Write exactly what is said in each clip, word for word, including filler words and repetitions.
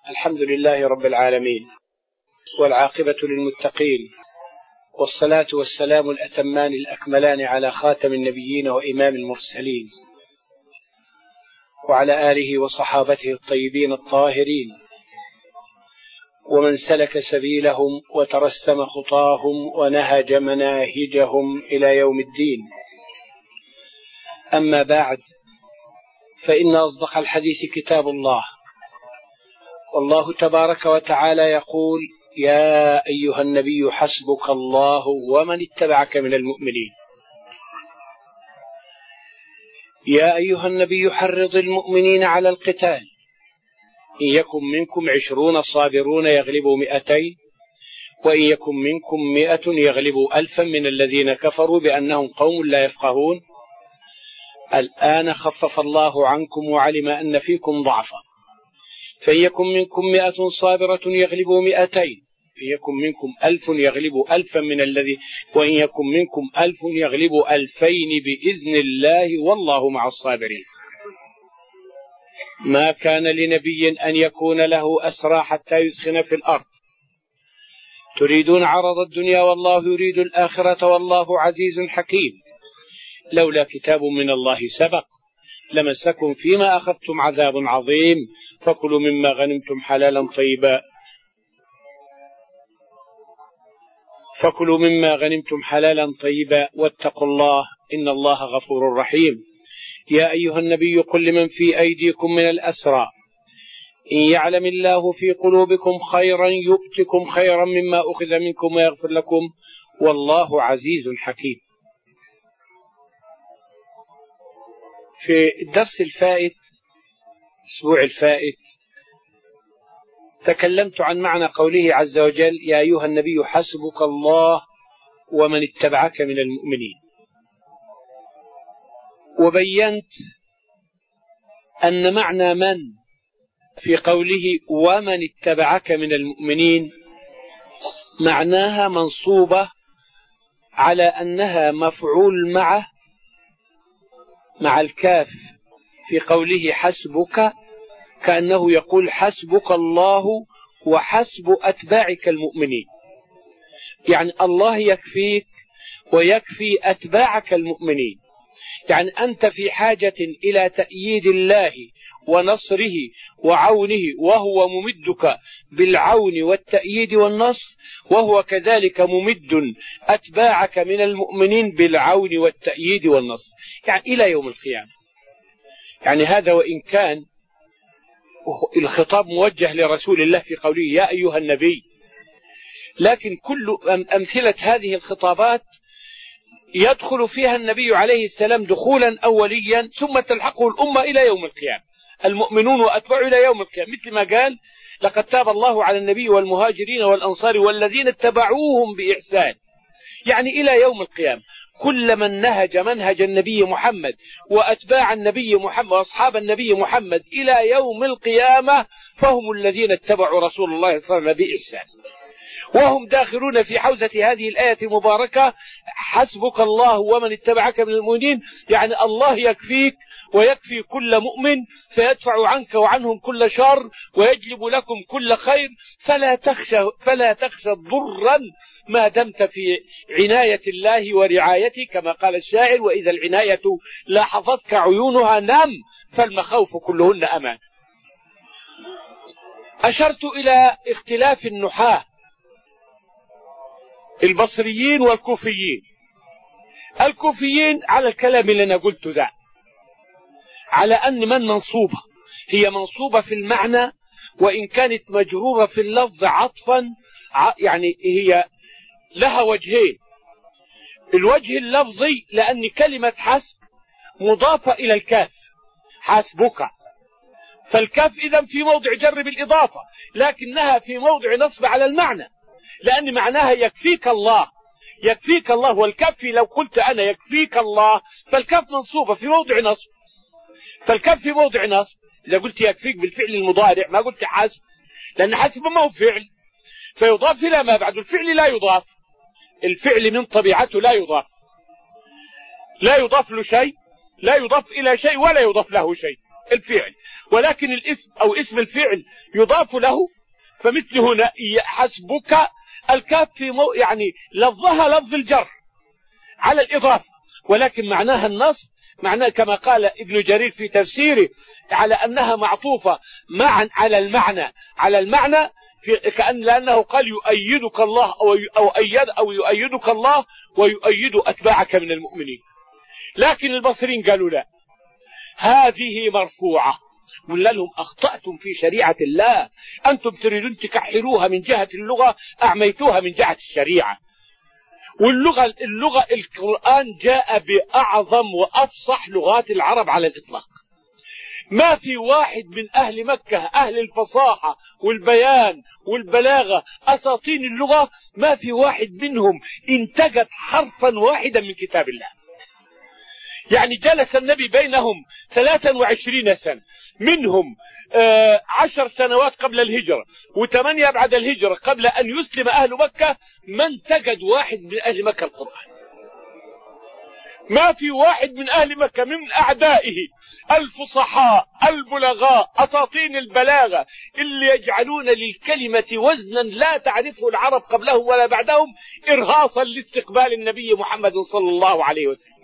الحمد لله رب العالمين، والعاقبة للمتقين، والصلاة والسلام الأتمان الأكملان على خاتم النبيين وإمام المرسلين، وعلى آله وصحابته الطيبين الطاهرين، ومن سلك سبيلهم وترسم خطاهم ونهج مناهجهم إلى يوم الدين. أما بعد، فإن أصدق الحديث كتاب الله، والله تبارك وتعالى يقول: يا أيها النبي حسبك الله ومن اتبعك من المؤمنين. يا أيها النبي حرض المؤمنين على القتال، إن يكن منكم عشرون صابرون يغلبوا مئتين، وإن يكن منكم مئة يغلبوا ألفا من الذين كفروا بأنهم قوم لا يفقهون. الآن خفف الله عنكم وعلم أن فيكم ضعفا، فإن يكن منكم مئة صابرة يغلبوا مئتين، إن يكن منكم ألف يغلبوا ألفا من الذي وإن يكن منكم ألف يغلبوا ألفين بإذن الله والله مع الصابرين. ما كان لنبي أن يكون له أسرى حتى يسخن في الأرض، تريدون عرض الدنيا والله يريد الآخرة والله عزيز حكيم. لولا كتاب من الله سبق لمسكم فيما أخذتم عذاب عظيم، فكلوا مما غنمتم حلالا طيبا فكلوا مما غنمتم حلالا طيبا واتقوا الله إن الله غفور رحيم. يا أيها النبي قل لمن في أيديكم من الأسرى إن يعلم الله في قلوبكم خيرا يؤتكم خيرا مما أخذ منكم ويغفر لكم والله عزيز حكيم. في الدرس الفائت الأسبوع الفائت تكلمت عن معنى قوله عز وجل: يا أيها النبي حسبك الله ومن اتبعك من المؤمنين، وبينت أن معنى من في قوله ومن اتبعك من المؤمنين معناها منصوبة على أنها مفعول معه مع الكاف في قوله حسبك، كأنه يقول حسبك الله وحسب أتباعك المؤمنين، يعني الله يكفيك ويكفي أتباعك المؤمنين. يعني أنت في حاجة إلى تأييد الله ونصره وعونه، وهو ممدك بالعون والتأييد والنصر، وهو كذلك ممد أتباعك من المؤمنين بالعون والتأييد والنصر، يعني إلى يوم القيامة. يعني هذا وإن كان الخطاب موجه لرسول الله في قوله يا أيها النبي، لكن كل أمثلة هذه الخطابات يدخل فيها النبي عليه السلام دخولا أوليا ثم تلحقه الأمة إلى يوم القيامة، المؤمنون وأتبعوا إلى يوم القيامة، مثل ما قال: لقد تاب الله على النبي والمهاجرين والأنصار والذين اتبعوهم بإحسان، يعني إلى يوم القيامة. كل من نهج منهج النبي محمد وأتباع النبي محمد وأصحاب النبي محمد إلى يوم القيامة فهم الذين اتبعوا رسول الله صلى الله عليه وسلم بإحسان، وهم داخلون في حوزة هذه الآية المباركة: حسبك الله ومن اتبعك من المؤمنين، يعني الله يكفيك ويكفي كل مؤمن، فيدفع عنك وعنهم كل شر ويجلب لكم كل خير، فلا تخشى فلا تخشى ضرا ما دمت في عناية الله ورعايته، كما قال الشاعر: وإذا العناية لاحظتك عيونها نم فالمخاوف كلهن أمان. أشرت إلى اختلاف النحاة البصريين والكوفيين. الكوفيين على الكلام اللي أنا قلته ده، على أن من منصوبة هي منصوبة في المعنى وإن كانت مجرورة في اللفظ عطفا، يعني هي لها وجهين: الوجه اللفظي لأن كلمة حسب مضافة إلى الكاف، حسبك، فالكاف إذن في موضع جر بالإضافة، لكنها في موضع نصب على المعنى، لأن معناها يكفيك الله، يكفيك الله. والكف لو قلت أنا يكفيك الله فالكف منصوبة في موضع نصب، فالكف في موضع نصب. إذا قلت يكفيك بالفعل المضارع ما قلت حسب، لأن حسب ما هو فعل فيضاف إلى ما بعد، الفعل لا يضاف، الفعل من طبيعته لا يضاف، لا يضاف له شيء، لا يضاف إلى شيء ولا يضاف له شيء، الفعل، ولكن الاسم أو اسم الفعل يضاف له، فمثل هنا حسبك، الكاف في مو يعني لفظها لفظ الجر على الإضافة، ولكن معناها النصب، معناه كما قال ابن جرير في تفسيره على أنها معطوفة معا على المعنى على المعنى في كأن لأنه قال يؤيدك الله أو أو أيد أو يؤيدك الله ويؤيد أتباعك من المؤمنين. لكن البصريين قالوا لا، هذه مرفوعة. قلنا لهم أخطأتم في شريعة الله، أنتم تريدون تكحلوها من جهة اللغة، أعميتوها من جهة الشريعة. واللغة اللغة القرآن جاء بأعظم وأفصح لغات العرب على الإطلاق. ما في واحد من أهل مكة أهل الفصاحة والبيان والبلاغة أساطين اللغة، ما في واحد منهم انتجت حرفا واحدا من كتاب الله. يعني جلس النبي بينهم ثلاثا وعشرين سنة، منهم آه عشر سنوات قبل الهجرة وثمانية بعد الهجرة، قبل أن يسلم أهل مكة ما انتجد واحد من أهل مكة القرآن. ما في واحد من أهل مكة من أعدائه الفصحاء البلغاء أساطين البلاغة اللي يجعلون للكلمة وزنا لا تعرفه العرب قبلهم ولا بعدهم، إرهاصا لاستقبال النبي محمد صلى الله عليه وسلم،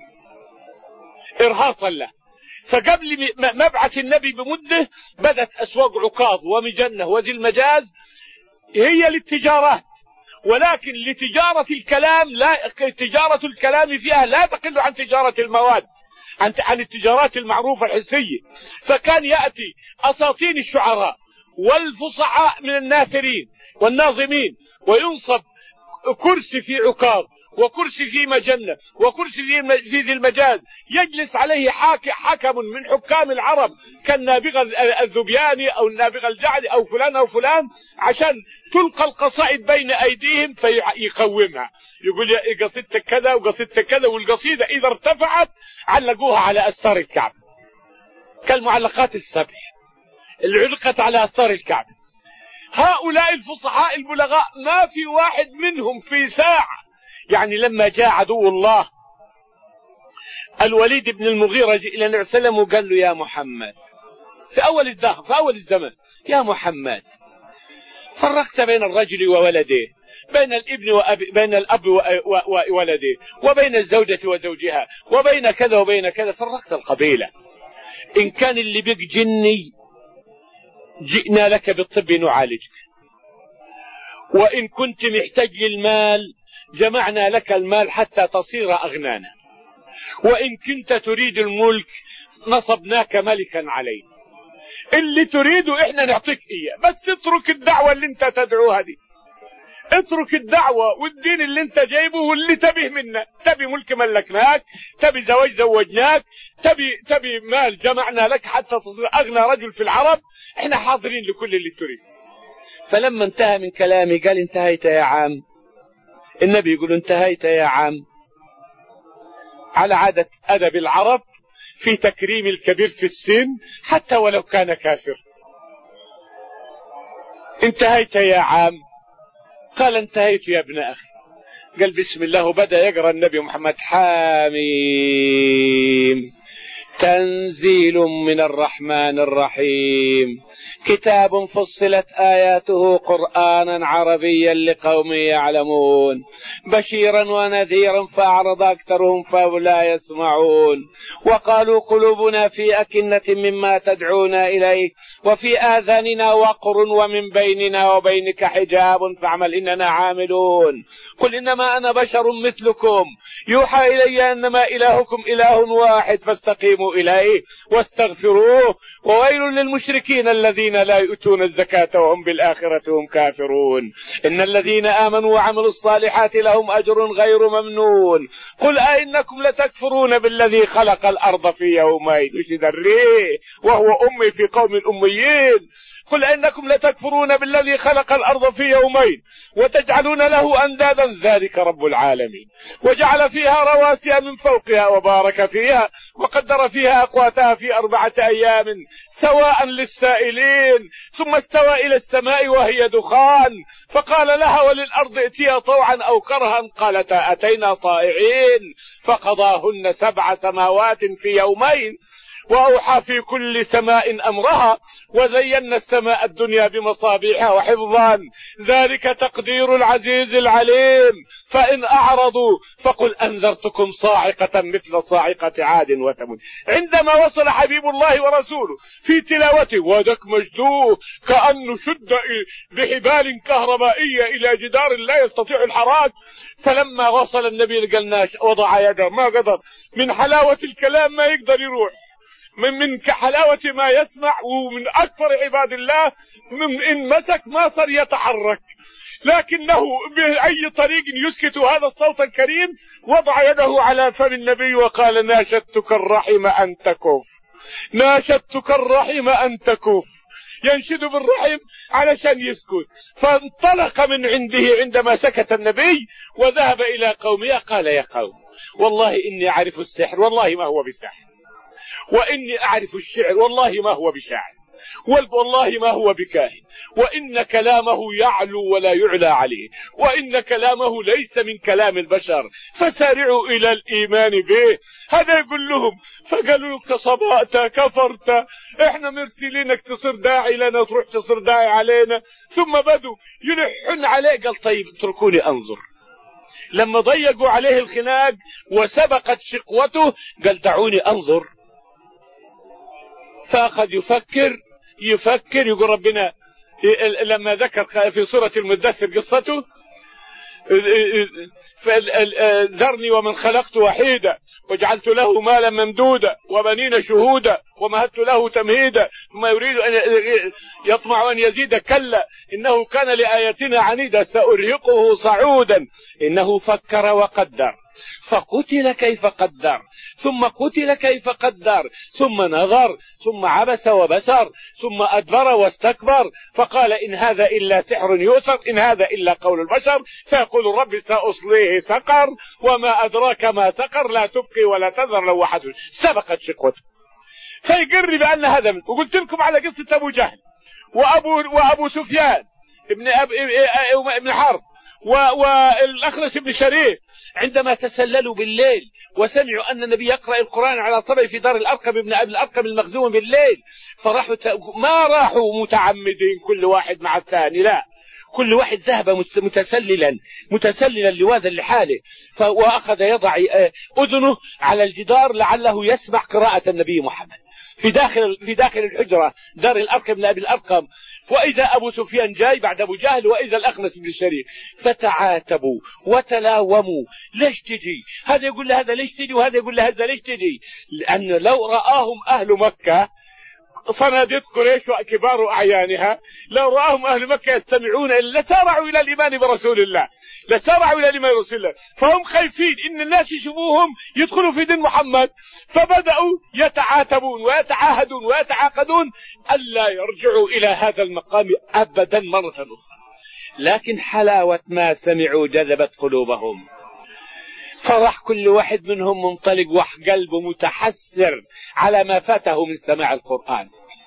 إرهاصا له. فقبل مبعث النبي بمده بدت أسواق عكاظ ومجنة وذي المجاز هي للتجارات، ولكن لتجارة الكلام لا، تجارة الكلام فيها لا تقل عن تجارة المواد، عن عن التجارات المعروفة الحسية. فكان يأتي أساطين الشعراء والفصحاء من الناثرين والناظمين، وينصب كرسي في عكاظ وكرسي في مجنة وكرسي في ذي المجاز، يجلس عليه حكم من حكام العرب كالنابغة الذبياني أو النابغة الجعدي أو فلان أو فلان، عشان تلقى القصائد بين أيديهم فيقومها، يقول يا قصيدتك كذا وقصيدتك كذا، والقصيدة إذا ارتفعت علقوها على أستار الكعبة كالمعلقات السبع اللي علقت على أستار الكعبة. هؤلاء الفصحاء البلغاء ما في واحد منهم في ساعة، يعني لما جاء عدو الله الوليد بن المغيرة إلى النبي صلى الله عليه وسلم وقال له يا محمد في أول الدهر في أول الزمن، يا محمد فرقت بين الرجل وولده، بين الابن وأبي، بين الأب وولده، وبين الزوجة وزوجها، وبين كذا وبين كذا، فرقت القبيلة. إن كان اللي بك جني جئنا لك بالطب نعالجك، وإن كنت محتاج للمال جمعنا لك المال حتى تصير أغنانا، وإن كنت تريد الملك نصبناك ملكا علينا. اللي تريده إحنا نعطيك إياه، بس اترك الدعوة اللي انت تدعوها دي، اترك الدعوة والدين اللي انت جايبه واللي تبيه منا. تبي ملك ملكناك، تبي زواج زوجناك، تبي تبي مال جمعنا لك حتى تصير أغنى رجل في العرب، احنا حاضرين لكل اللي تريد. فلما انتهى من كلامي قال انتهيت يا عام. النبي يقول انتهيت يا عام، على عادة أدب العرب في تكريم الكبير في السن حتى ولو كان كافر. انتهيت يا عام، قال انتهيت يا ابن أخي. قال بسم الله، وبدأ يقرأ النبي محمد حاميم تنزيل من الرحمن الرحيم، كتاب فصلت آياته قرآنا عربيا لقوم يعلمون، بشيرا ونذيرا فأعرض أكثرهم فلا يسمعون، وقالوا قلوبنا في أكنة مما تدعونا إليه وفي آذاننا وقر ومن بيننا وبينك حجاب فاعمل إننا عاملون. قل إنما أنا بشر مثلكم يوحى إلي أنما إلهكم إله واحد فاستقيموا إليه واستغفروه، وويل للمشركين الذين لا يؤتون الزكاة وهم بالآخرة هم كافرون. إن الذين آمنوا وعملوا الصالحات لهم أجر غير ممنون. قل أئنكم لتكفرون بالذي خلق الأرض في يومين، وش دريه وهو أمي في قوم الأميين. قل إنكم لتكفرون بالذي خلق الأرض في يومين وتجعلون له أندادا ذلك رب العالمين، وجعل فيها رواسي من فوقها وبارك فيها وقدر فيها أقواتها في أربعة أيام سواء للسائلين، ثم استوى إلى السماء وهي دخان فقال لها وللأرض ائتيا طوعا أو كرها قالتا أتينا طائعين، فقضاهن سبع سماوات في يومين وأوحى في كل سماء أمرها وزينا السماء الدنيا بمصابيح وحفظا ذلك تقدير العزيز العليم فإن أعرضوا فقل أنذرتكم صاعقة مثل صاعقة عاد وثمود. عندما وصل حبيب الله ورسوله في تلاوته ودك مجدوه كأنه شد بحبال كهربائية إلى جدار لا يستطيع الحراك، فلما وصل النبي قالناش وضع يده ما قدر من حلاوة الكلام ما يقدر يروح، من من حلاوة ما يسمع، ومن أكثر عباد الله من إن مسك ما صار يتحرك، لكنه بأي طريق يسكت هذا الصوت الكريم وضع يده على فم النبي وقال ناشدتك الرحم أن تكف، ناشدتك الرحم أن تكف، ينشد بالرحم علشان يسكت. فانطلق من عنده عندما سكت النبي وذهب إلى قومه قال يا قوم والله إني أعرف السحر والله ما هو بسحر، وإني أعرف الشعر والله ما هو بشاعر، والله ما هو بكاهن، وإن كلامه يعلو ولا يعلى عليه، وإن كلامه ليس من كلام البشر، فسارعوا إلى الإيمان به. هذا يقول لهم، فقالوا كصبأت كفرت، احنا مرسلينك تصير داعي لنا تروح تصير داعي علينا. ثم بدوا يلحن عليه، قال طيب اتركوني أنظر. لما ضيقوا عليه الخناق وسبقت شقوته قال دعوني أنظر. فأخذ يفكر يفكر يقول ربنا لما ذكر في سورة المدثر قصته ذرني ومن خلقت وحيدا وجعلت له مالا ممدودا وبنين شهودا ومهدت له تمهيدا ثم يريد أن يطمع أن يزيد كلا إنه كان لآياتنا عنيدا سأرهقه صعودا إنه فكر وقدر فقتل كيف قدر ثم قتل كيف قدر ثم نظر ثم عبس وبسر ثم أدبر واستكبر فقال إن هذا إلا سحر يؤثر إن هذا إلا قول البشر فيقول رب سأصليه سقر وما أدراك ما سقر لا تبقي ولا تذر لوحة سبقت شقوته. فيقر بأن هذا من. وقلت لكم على قصة أبو جهل وأبو, وأبو سفيان ابن, أب... ابن حرب والأخنس بن شريك عندما تسللوا بالليل وسمعوا أن النبي يقرأ القرآن على صبي في دار الأرقم ابن أبي الأرقم المخزوم بالليل، فراحوا ما راحوا متعمدين كل واحد مع الثاني، لا كل واحد ذهب متسللا متسللا لواذا لحاله، وأخذ يضع أذنه على الجدار لعله يسمع قراءة النبي محمد في داخل في داخل الحجرة دار الأرقم ابن أبي الأرقم. وإذا أبو سفيان جاي بعد أبو جهل وإذا الأخنس بن شريك، فتعاتبوا وتلاوموا ليش تجي هذا يقول له هذا ليش تجي وهذا يقول له هذا ليش تجي، لأن لو رآهم أهل مكة صناديد قريش وكبار أعيانها لو رآهم أهل مكة يستمعون لسارعوا إلى الإيمان برسول الله لسارعوا إلى الإيمان برسول الله، فهم خايفين إن الناس يشوفوهم يدخلوا في دين محمد، فبدأوا يتعاتبون ويتعاهدون ويتعاقدون ألا يرجعوا إلى هذا المقام أبدا مرة أخرى. لكن حلاوة ما سمعوا جذبت قلوبهم، فرح كل واحد منهم منطلق وقلبه متحسر على ما فاته من سماع القرآن،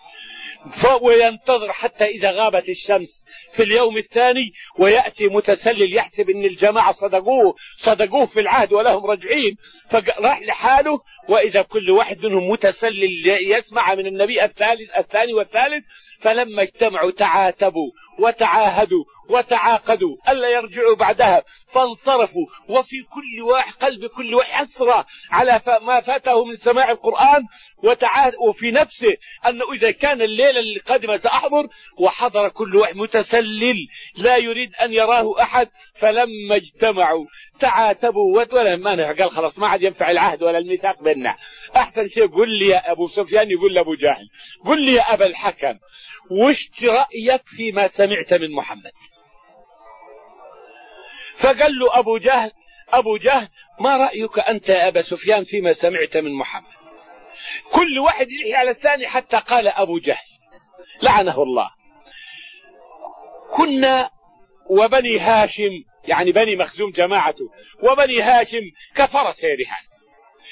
وينتظر حتى إذا غابت الشمس في اليوم الثاني ويأتي متسلل يحسب أن الجماعة صدقوه صدقوه في العهد ولهم رجعين، فراح لحاله وإذا كل واحد منهم متسلل يسمع من النبي الثالث الثاني والثالث. فلما اجتمعوا تعاتبوا وتعاهدوا وتعاقدوا ألا يرجعوا بعدها، فانصرفوا وفي كل واحد قلب كل واحد حسرة على ما فاته من سماع القرآن وتعاهد، وفي نفسه أنه إذا كان الليلة اللي قادمة سأحضر، وحضر كل واحد متسلل لا يريد أن يراه أحد. فلما اجتمعوا تعاتبوا ولما قال خلاص ما عاد ينفع العهد ولا الميثاق بيننا، أحسن شيء قل لي يا أبو سفيان يقول لأبو جهل قل لي يا أبا الحكم وش رأيك فيما سمعت من محمد؟ فقال له أبو جهل أبو جهل ما رأيك أنت يا أبا سفيان فيما سمعت من محمد؟ كل واحد يلحي على الثاني حتى قال أبو جهل لعنه الله كنا وبني هاشم يعني بني مخزوم جماعته وبني هاشم كفرس رهان،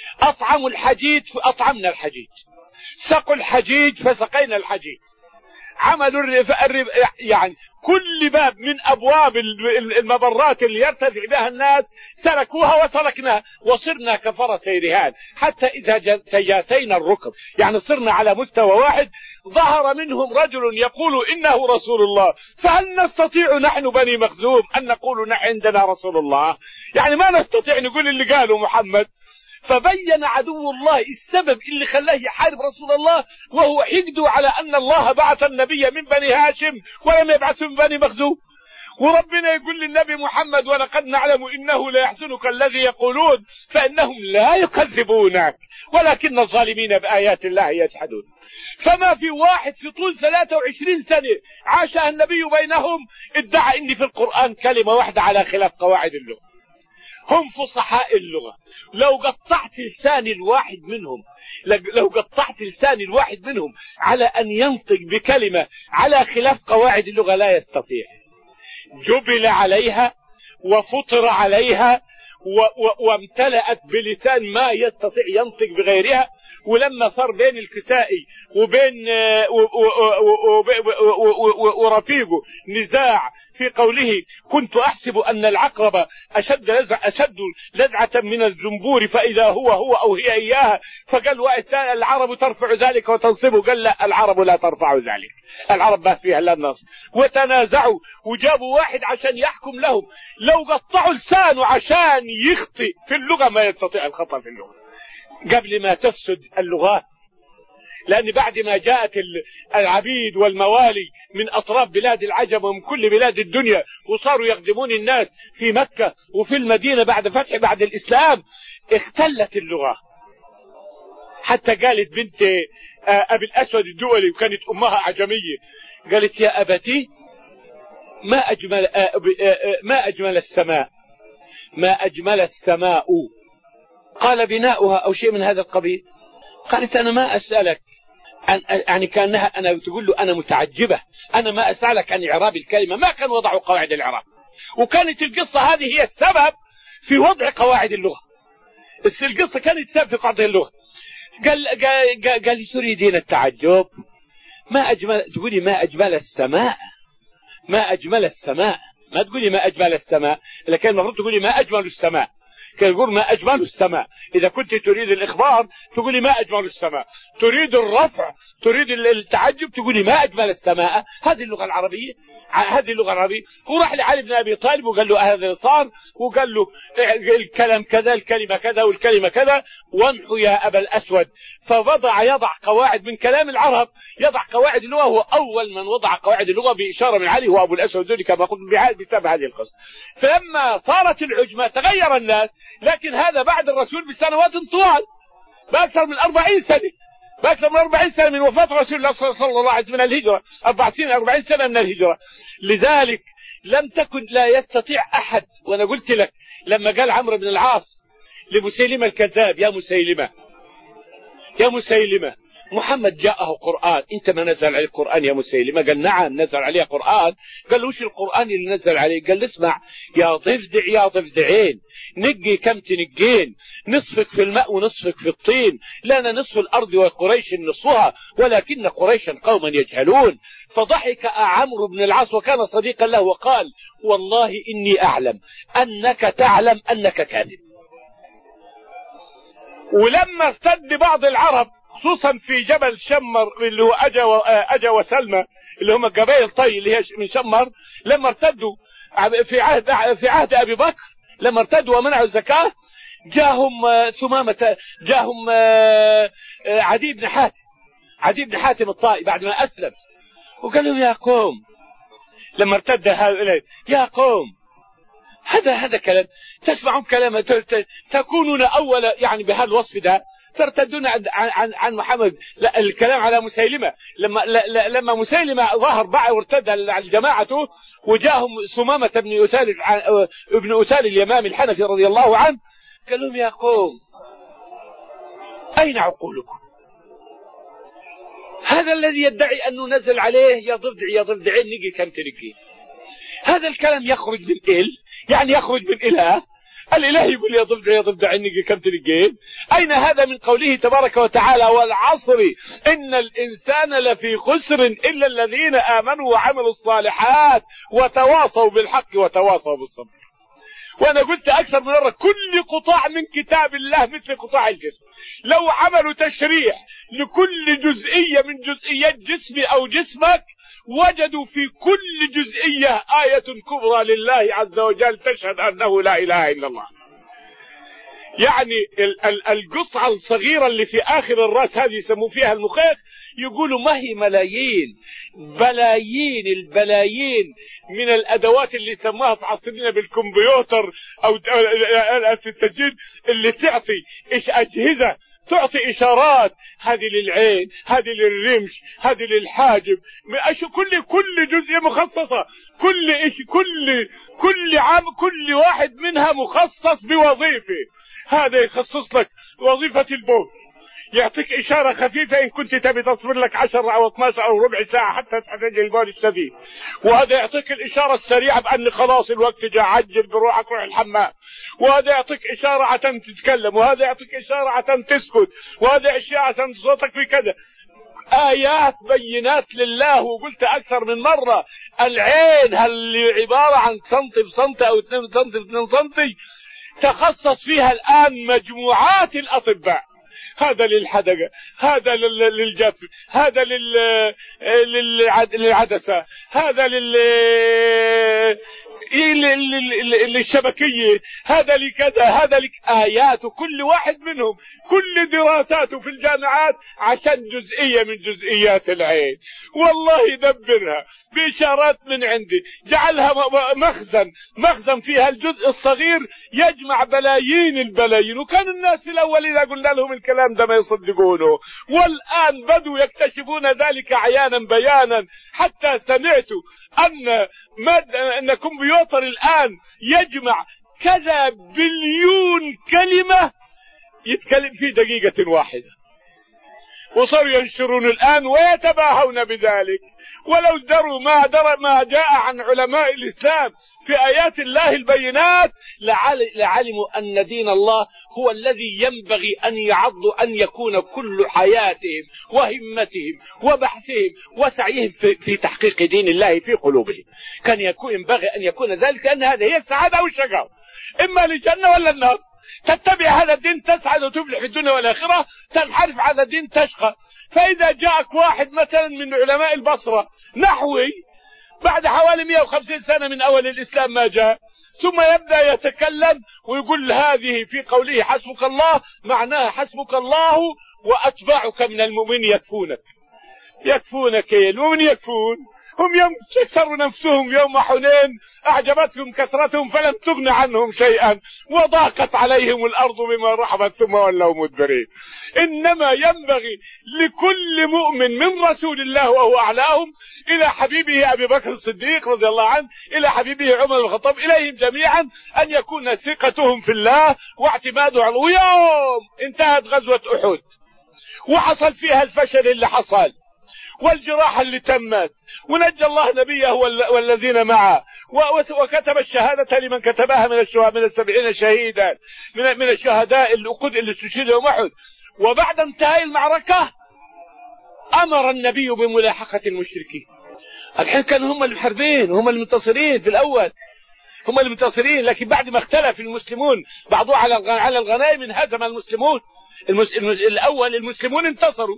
أطعموا الحجيج فأطعمنا الحجيج، سقوا الحجيج فسقينا الحجيج، عملوا الرف... الرف... يعني كل باب من أبواب المبرات اللي يرتفع بها الناس سلكوها وسلكناها، وصرنا كفرسي رهان، حتى إذا تجاتينا الركب، يعني صرنا على مستوى واحد. ظهر منهم رجل يقول إنه رسول الله، فهل نستطيع نحن بني مخزوم أن نقول نحن عندنا رسول الله؟ يعني ما نستطيع نقول اللي قاله محمد. فبين عدو الله السبب اللي خلاه يحارب رسول الله، وهو حقده على أن الله بعث النبي من بني هاشم ولم يبعث من بني مخزوم. وربنا يقول للنبي محمد ولقد نعلم إنه لا يحزنك الذي يقولون فإنهم لا يكذبونك ولكن الظالمين بآيات الله يجحدون. فما في واحد في طول ثلاثة وعشرين سنة عاشها النبي بينهم ادعى إن في القرآن كلمة واحدة على خلاف قواعد اللغة. هم فصحاء اللغة، لو قطعت لسان الواحد منهم لو قطعت لسان الواحد منهم على أن ينطق بكلمة على خلاف قواعد اللغة لا يستطيع. جبل عليها وفطر عليها وامتلأت بلسان ما يستطيع ينطق بغيرها. ولما صار بين الكسائي وبين ورفيقه نزاع في قوله كنت أحسب أن العقرب أشد أشد لدعة من الزنبور فإذا هو هو أو هي إياها، فقال العرب ترفع ذلك وتنصبه، قال لا العرب لا ترفع ذلك، العرب ما فيها لا النصب. وتنازعوا وجابوا واحد عشان يحكم لهم، لو قطعوا لسانه عشان يخطئ في اللغة ما يستطيع الخطأ في اللغة قبل ما تفسد اللغات. لأن بعد ما جاءت العبيد والموالي من أطراف بلاد العجم ومن كل بلاد الدنيا وصاروا يخدمون الناس في مكة وفي المدينة بعد فتح بعد الإسلام، اختلت اللغة. حتى قالت بنت أبي الأسود الدولي وكانت أمها عجمية، قالت يا أبتي ما أجمل ما أجمل السماء ما أجمل السماء قال بناؤها أو شيء من هذا القبيل. قالت أنا ما أسألك يعني كأنها أنا تقول له أنا متعجبة، أنا ما أسألك عن إعراب الكلمة، ما كان وضعوا قواعد الإعراب. وكانت القصة هذه هي السبب في وضع قواعد اللغة. القصة كانت السبب في قواعد اللغة. قال قال قال لي تريدين التعجب؟ ما أجمل تقولي ما أجمل السماء ما أجمل السماء ما تقولي ما أجمل السماء، لكن المفروض تقولي ما أجمل السماء. كان يقول ما أجمل السماء. إذا كنت تريد الإخبار تقولي ما أجمل السماء، تريد الرفع تريد التعجب تقولي ما أجمل السماء. هذه اللغة العربية هذه اللغة العربية. وراح لعلي بن أبي طالب وقال له هذا صار، وقال له الكلام كذا الكلمة كذا والكلمة كذا وامحو يا أبا الأسود. فوضع يضع قواعد من كلام العرب، يضع قواعد اللغة. هو أول من وضع قواعد اللغة بإشارة من علي هو أبو الأسود ذلك كما قلت بسبب هذه القصة. فلما صارت العجمة تغير الناس، لكن هذا بعد الرسول بسنوات طوال، بأكثر من أربعين سنة بأكثر من أربعين سنة من وفاة رسول الله صلى الله عليه وسلم من الهجرة، أربع سنين أربعين سنة من الهجرة. لذلك لم تكن لا يستطيع أحد. وأنا قلت لك لما قال عمرو بن العاص لمسيلمة الكذاب يا مسيلمة يا مسيلمة محمد جاءه قرآن، انت ما نزل عليه القرآن يا مسيلمة؟ قال نعم نزل عليه قرآن. قال وش القرآن اللي نزل عليه؟ قال اسمع يا ضفدع يا ضفدعين نقي كم تنقين، نصفك في الماء ونصفك في الطين، لنا نصف الأرض وقريش نصفها ولكن قريشا قوما يجهلون. فضحك عمرو بن العاص وكان صديقا له وقال والله إني أعلم أنك تعلم أنك كاذب. ولما ارتد بعض العرب خصوصا في جبل شمر اللي هو أجا, أجا وسلمى اللي هم قبائل طي اللي هي من شمر، لما ارتدوا في عهد في عهد أبي بكر لما ارتدوا ومنعوا الزكاة جاهم ثمامة جاهم عدي بن حاتم عدي بن حاتم الطائي بعد ما أسلم، وقال لهم يا قوم لما ارتد هؤلاء يا قوم هذا هذا كلام تسمعون كلام تكونون أول يعني بهذا الوصف ده ترتدون عن عن عن محمد. لا الكلام على مسيلمة لما لما مسيلمة ظهر بعد وارتد على جماعته وجاءهم ثمامة بن أسال ابن أسال اليمامي الحنفي رضي الله عنه، قال لهم يا قوم أين عقولكم؟ هذا الذي يدعي أنه نزل عليه يا ضفدع يا ضفدعين نجي كم تنجي، هذا الكلام يخرج من إل يعني يخرج من إله. الإله يقول يا ضفدع يا ضفدع عني كم تلقين؟ أين هذا من قوله تبارك وتعالى والعصر إن الإنسان لفي خسر إلا الذين آمنوا وعملوا الصالحات وتواصوا بالحق وتواصوا بالصبر. وأنا قلت أكثر من مرة كل قطاع من كتاب الله مثل قطاع الجسم، لو عملوا تشريح لكل جزئية من جزئيات جسمي أو جسمك وجدوا في كل جزئية آية كبرى لله عز وجل تشهد أنه لا إله إلا الله. يعني القطعة الصغيرة اللي في آخر الرأس هذه يسموا فيها المخيخ، يقولوا ما هي ملايين بلايين البلايين من الأدوات اللي سموها في عصرنا بالكمبيوتر أو التسجيل اللي تعطي إيش أجهزة تعطي إشارات، هذه للعين، هذه للرمش، هذه للحاجب، كل كل جزء مخصصة، كل إيش كل كل عام كل واحد منها مخصص بوظيفة. هذا يخصص لك وظيفة البول، يعطيك إشارة خفيفة إن كنت تبي تصبر لك عشر أو اثناشر أو ربع ساعة حتى تحتاج البول الشديد، وهذا يعطيك الإشارة السريعة بأن خلاص الوقت جاء عجل بروحك روح الحمام، وهذا يعطيك إشارة عشان تتكلم، وهذا يعطيك إشارة عشان تسكت، وهذا إشارة عشان صوتك في كذا. آيات بينات لله. وقلت أكثر من مرة العين هل عبارة عن سنتي بسنتي أو اثنين سنتي باثنين سنتي تخصص فيها الآن مجموعات الأطباء، هذا للحدقة، هذا للجف، هذا للعدسة، هذا لل للشبكية، هذا لكذا، هذا لك آيات، وكل واحد منهم كل دراساته في الجامعات عشان جزئية من جزئيات العين. والله يدبرها بإشارات من عندي، جعلها مخزن مخزن فيها الجزء الصغير يجمع بلايين البلايين. وكان الناس في الأول إذا قلنا لهم الكلام ده ما يصدقونه، والآن بدوا يكتشفون ذلك عيانا بيانا، حتى سمعتوا أن أن كمبيوتر الآن يجمع كذا بليون كلمة يتكلم في دقيقة واحدة، وصاروا ينشرون الآن ويتباهون بذلك. ولو دروا ما درى ما جاء عن علماء الإسلام في آيات الله البينات لعلموا أن دين الله هو الذي ينبغي أن يعضوا، أن يكون كل حياتهم وهمتهم وبحثهم وسعيهم في, في تحقيق دين الله في قلوبهم. كان يكون ينبغي أن يكون ذلك، لأن هذه هي السعادة أو الشقاوة، إما للجنة ولا النار. تتبع هذا الدين تسعد وتفلح في الدنيا والآخرة، تنحرف هذا الدين تشقى. فإذا جاءك واحد مثلا من علماء البصرة نحوي بعد حوالي مئة وخمسين سنة من أول الإسلام ما جاء، ثم يبدأ يتكلم ويقول هذه في قوله حسبك الله معناها حسبك الله وأتباعك من المؤمن يكفونك. يكفونك إيه؟ المؤمن يكفون هم يوم كسروا نفسهم يوم حنين، أعجبتهم كثرتهم فلم تغن عنهم شيئا وضاقت عليهم الأرض بما رحبت ثم ولوا مدبرين. إنما ينبغي لكل مؤمن من رسول الله وهو أعلاهم إلى حبيبه أبي بكر الصديق رضي الله عنه، إلى حبيبه عمر بن الخطاب، إليهم جميعا أن يكون ثقتهم في الله واعتماده على. ويوم انتهت غزوة أحد وحصل فيها الفشل اللي حصل والجراحة اللي تمت، ونجى الله نبيه والذين معه، وكتب الشهادة لمن كتبها من الشهداء من السبعين شهيدا من من الشهداء اللي قد اللي استشهدوا أحد. وبعد انتهاء المعركة أمر النبي بملاحقة المشركين. الحين كانوا هم المحاربين هم المنتصرين في الأول، هم المنتصرين، لكن بعد ما اختلف المسلمون بعضهم على على الغنائم انهزم المسلمون. المس... المس... الأول المسلمون انتصروا،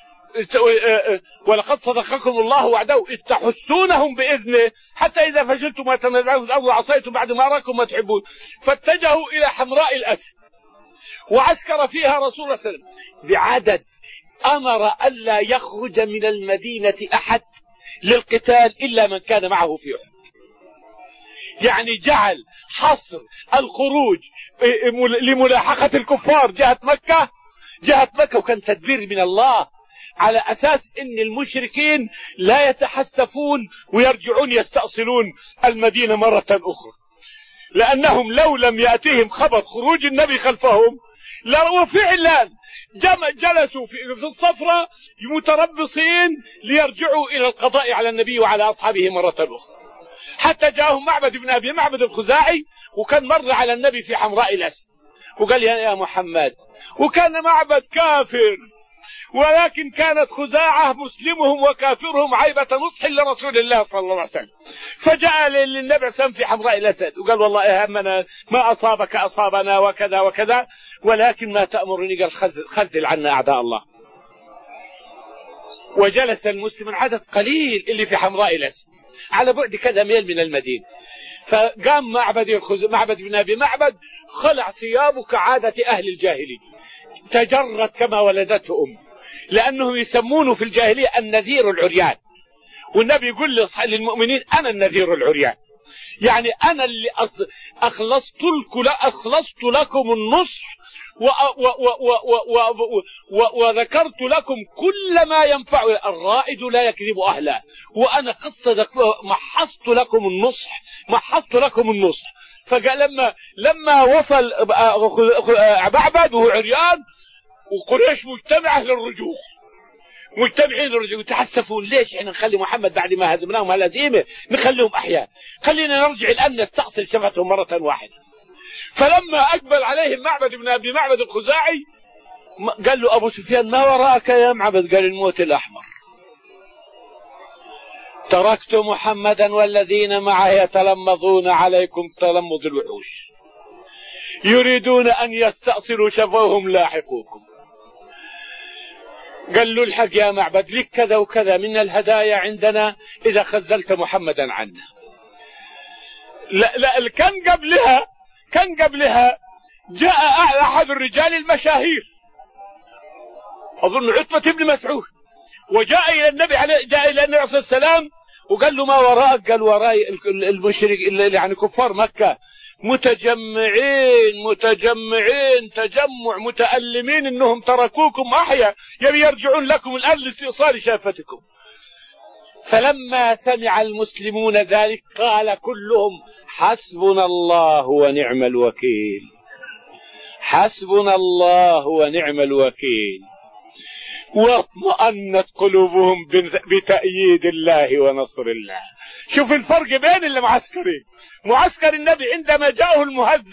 ولقد صدقكم الله وعده إذ تحسونهم بإذنه حتى إذا فشلتم وتنازعتم الأرض وعصيتم بعد ما أراكم ما تحبون فاتجهوا إلى حمراء الأسد وعسكر فيها رسول الله صلى الله عليه وسلم بعدد أمر ألا يخرج من المدينة أحد للقتال إلا من كان معه في أحد. يعني جعل حصر الخروج لملاحقة الكفار جهة مكة جهة مكة، وكان تدبير من الله على أساس أن المشركين لا يتحسفون ويرجعون يستأصلون المدينة مرة أخرى، لأنهم لو لم يأتيهم خبر خروج النبي خلفهم وفعلا جلسوا في الصفرة متربصين ليرجعوا إلى القضاء على النبي وعلى أصحابه مرة أخرى، حتى جاءهم معبد بن أبي معبد الخزاعي وكان مر على النبي في حمراء الأسد وقال يا محمد، وكان معبد كافر، ولكن كانت خزاعة مسلمهم وكافرهم عيبة نصح لرسول الله صلى الله عليه وسلم. فجاء للنبي سم في حمراء الأسد وقال والله أهمنا ما أصابك أصابنا وكذا وكذا، ولكن ما تأمرني؟ قال خذل عنا أعداء الله. وجلس المسلمون عدد قليل اللي في حمراء الأسد على بعد كذا ميل من المدينة. فقام معبد الخز... معبد بن أبي معبد خلع ثيابه كعادة أهل الجاهلية، تجرد كما ولدته أمه، لأنه يسمونه في الجاهلية النذير العريان. والنبي يقول للمؤمنين أنا النذير العريان، يعني أنا اللي أخلصت أخلصت لكم النصح وذكرت لكم كل ما ينفع. الرائد لا يكذب أهله، وأنا قد صدقت محصت لكم النصح محصت لكم النصح. فقال لما لما وصل معبد وهو عريان وقريش مجتمعة للرجوع مجتمعين للرجوع يتحسفون، ليش احنا نخلي محمد بعد ما هزمناهم هالهزيمة نخليهم أحياء، خلينا نرجع الآن نستأصل شفتهم مرة واحدة. فلما أقبل عليهم معبد بن أبي معبد الخزاعي قال له أبو سفيان ما وراءك يا معبد؟ قال الموت الأحمر، تركت محمدا والذين معه يتلمضون عليكم تلمض الوحوش، يريدون أن يستأصلوا شفوهم لاحقوكم. قال له الحق يا معبد لك كذا وكذا من الهدايا عندنا إذا خذلت محمدا عنا. لا لا كان قبلها كان قبلها جاء أحد الرجال المشاهير أظن عتبة بن مسعود، وجاء إلى النبي عليه جاء إلى النبي عليه السلام وقال له ما وراءك؟ قال وراي المشرك يعني كفار مكة متجمعين متجمعين تجمع متألمين انهم تركوكم احياء يبي يرجعون لكم الان لاستئصال شافتكم. فلما سمع المسلمون ذلك قال كلهم حسبنا الله ونعم الوكيل، حسبنا الله ونعم الوكيل، واطمأنت قلوبهم بتأييد الله ونصر الله. شوف الفرق بين المعسكرين، معسكر النبي عندما جاءه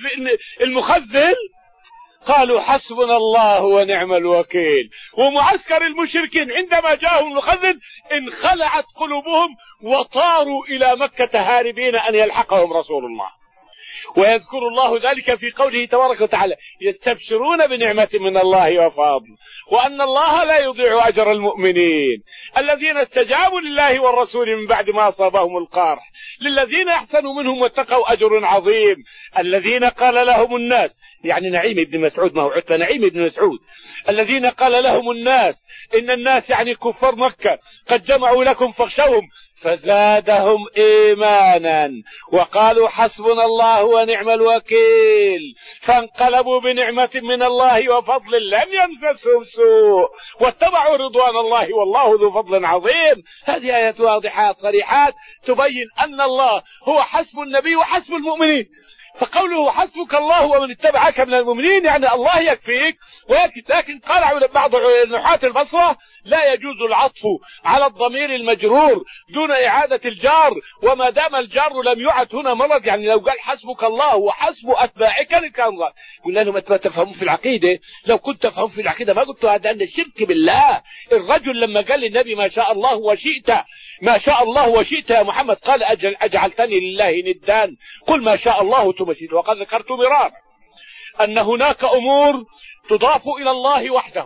المخذل قالوا حسبنا الله ونعم الوكيل، ومعسكر المشركين عندما جاءهم المخذل انخلعت قلوبهم وطاروا إلى مكة هاربين أن يلحقهم رسول الله. ويذكر الله ذلك في قوله تبارك وتعالى يستبشرون بنعمة من الله وفضل وأن الله لا يضيع أجر المؤمنين الذين استجابوا لله والرسول من بعد ما أصابهم القرح للذين أحسنوا منهم واتقوا أجر عظيم. الذين قال لهم الناس، يعني نعيم بن مسعود ما هو عتبة، نعيم بن مسعود، الذين قال لهم الناس إن الناس يعني كفار مكة قد جمعوا لكم فاخشوهم فزادهم إيمانا وقالوا حسبنا الله ونعم الوكيل فانقلبوا بنعمة من الله وفضل لم يمسسهم سوء واتبعوا رضوان الله والله ذو فضل عظيم. هذه آيات واضحات صريحات تبين أن الله هو حسب النبي وحسب المؤمنين. فقوله حسبك الله ومن اتبعك من المؤمنين يعني الله يكفيك. لكن قال بعض نحاة البصرة لا يجوز العطف على الضمير المجرور دون إعادة الجار، وما دام الجار لم يعد هنا مرض، يعني لو قال حسبك الله وحسب أتباعك كان ضار. قلنا لهم أنتم تفهمون في العقيدة، لو كنت تفهم في العقيدة ما قلت هذا أن الشرك بالله. الرجل لما قال للنبي ما شاء الله وشئت ما شاء الله وشئت يا محمد قال أجل أجعلتني لله ندان قل ما شاء الله ثم شئت. وقد ذكرت مرارا أن هناك أمور تضاف إلى الله وحده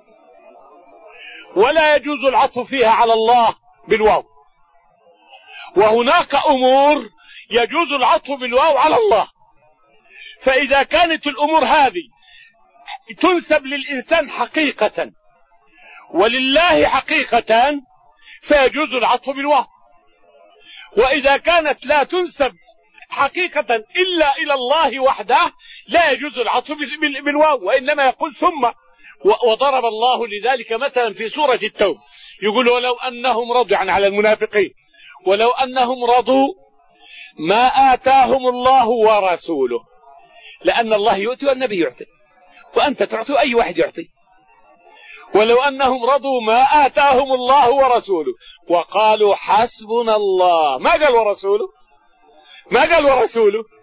ولا يجوز العطف فيها على الله بالواو، وهناك أمور يجوز العطف بالواو على الله. فإذا كانت الأمور هذه تنسب للإنسان حقيقة ولله حقيقة فيجوز العطف بالواو، وإذا كانت لا تنسب حقيقة إلا إلى الله وحده لا يجوز العطف بالواو وإنما يقول ثم. وضرب الله لذلك مثلا في سورة التوبة يقول ولو أنهم رضوا يعني على المنافقين ولو أنهم رضوا ما آتاهم الله ورسوله، لأن الله يؤتي والنبي يعطي وأنت تعطي أي واحد يعطي. ولو أنهم رضوا ما آتاهم الله ورسوله وقالوا حسبنا الله، ما قال ورسوله ما قال ورسوله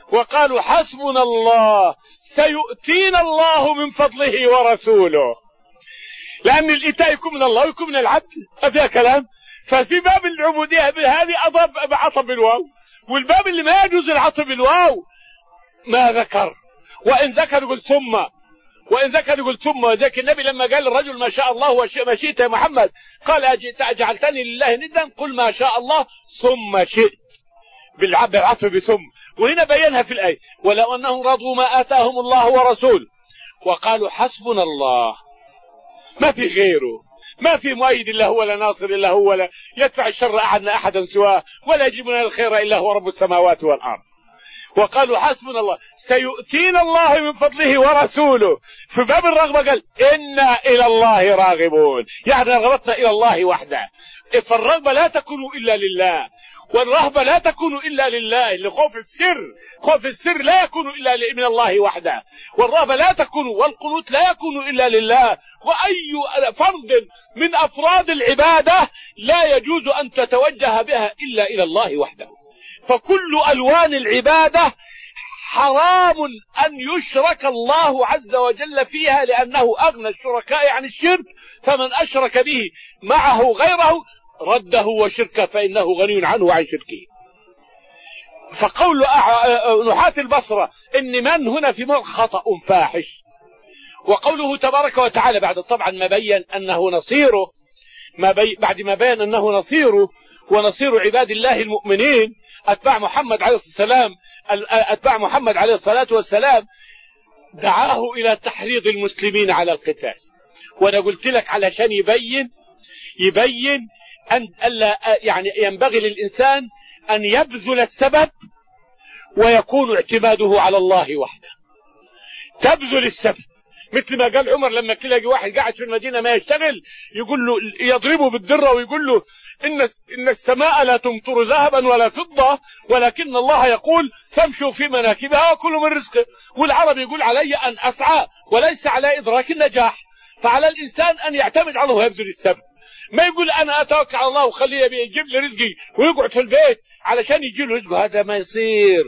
وقالوا حسبنا الله سيؤتينا الله من فضله ورسوله، لأن الإيتاء يكون من الله ويكون من العبد، هذا كلام. ففي باب العبودية هذه أضاف بعطب بالواو، والباب اللي ما يجوز العطب بالواو ما ذكر، وإن ذكر يقول ثم، وإن ذكر يقول ثم. ذاك النبي لما قال الرجل ما شاء الله وما شئت يا محمد، قال أجعلتني لله ندا، قل ما شاء الله ثم شئت، بالعطف بثم. وهنا بينها في الآية ولو أنهم رضوا ما آتاهم الله ورسوله وقالوا حسبنا الله، ما في غيره، ما في مؤيد إلا هو، ولا ناصر إلا هو، ولا يدفع الشر أحدنا أحدا سواه، ولا يجيبنا الخير إلا هو رب السماوات والأرض. وقالوا حسبنا الله سيؤتينا الله من فضله ورسوله. في باب الرغبة قال إنا إلى الله راغبون، يعني رغبتنا إلى الله وحده. فالرغبة لا تكون إلا لله، والرهبة لا تكون إلا لله. لخوف السر، خوف السر لا يكون إلا من الله وحده، والرهبة لا تكون، والقنوت لا يكون إلا لله. وأي فرد من أفراد العبادة لا يجوز أن تتوجه بها إلا إلى الله وحده. فكل ألوان العبادة حرام أن يشرك الله عز وجل فيها، لأنه أغنى الشركاء عن الشرك، فمن أشرك به معه غيره رده وشركه فإنه غني عنه عن شركه. فقول نحاة البصرة إن من هنا في من خطأ فاحش. وقوله تبارك وتعالى بعد طبعا ما بين أنه نصيره، ما بي بعد ما بين أنه نصيره ونصير عباد الله المؤمنين أتباع محمد عليه الصلاة والسلام، أتباع محمد عليه الصلاة والسلام، دعاه إلى تحريض المسلمين على القتال. وأنا قلت لك علشان يبين يبين أن ألا يعني ينبغي للإنسان أن يبذل السبب ويكون اعتماده على الله وحده. تبذل السبب، مثل ما قال عمر لما تلاقي واحد قاعد في المدينة ما يشتغل، يقول له يضربه بالدرة ويقول له إن إن السماء لا تمطر ذهبا ولا فضة، ولكن الله يقول فامشوا في مناكبها وكلوا من رزقه. والعرب يقول علي أن أسعى وليس على إدراك النجاح. فعلى الإنسان أن يعتمد على الله ويبذل السبب، ما يقول أنا أتوكل على الله وخليه يجيب لي رزقي ويقعد في البيت علشان يجي له رزقه. هذا ما يصير،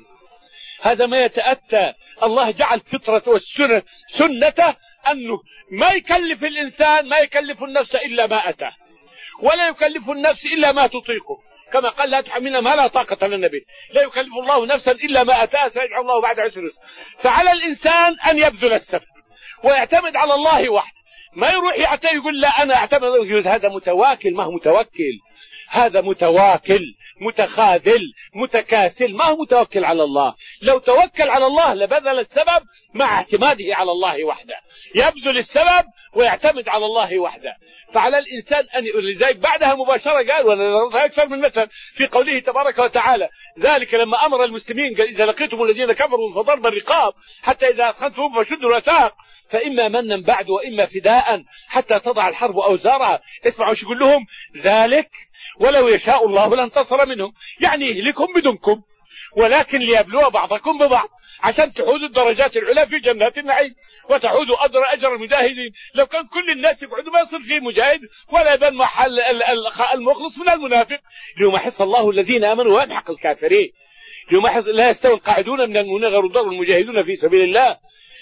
هذا ما يتأتى. الله جعل فطرة والسنة سنته أنه ما يكلف الإنسان، ما يكلف النفس إلا ما أتاه، ولا يكلف النفس إلا ما تطيقه، كما قال لا تحملنا ما لا طاقة لنا به. لا يكلف الله نفسا إلا ما أتاه، سيجعل الله بعد عسر يسرا. فعلى الإنسان أن يبذل السبب ويعتمد على الله وحده، ما يروح يعتمد يقول لا أنا أعتمد. هذا متواكل، ما هو متوكل، هذا متواكل متخاذل متكاسل، ما هو متوكل على الله. لو توكل على الله لبذل السبب مع اعتماده على الله وحده، يبذل السبب ويعتمد على الله وحده. فعلى الإنسان أن لذلك بعدها مباشرة قال ولا أكثر من مثل في قوله تبارك وتعالى ذلك لما أمر المسلمين قال إذا لقيتم الذين كفروا فضرب الرقاب حتى إذا أثخنتم فشدوا الوثاق فإما منا بعد وإما فداء حتى تضع الحرب أوزارها. اسمعوا ايش يقول لهم ذلك ولو يشاء الله لانتصر منهم، يعني يهلكهم بدونكم ولكن ليبلوا بعضكم ببعض عشان تحوزوا الدرجات العلى في جنات النعيم وتحوزوا أجر أجر المجاهدين. لو كان كل الناس يقعدوا ما يصير فيه مجاهد ولا يبان محل المخلص من المنافق. ليوم يحص الله الذين آمنوا ويمحق الكافرين. ليوم يحص لا يستوي القاعدون من المؤمنين غير الضر المجاهدون في سبيل الله.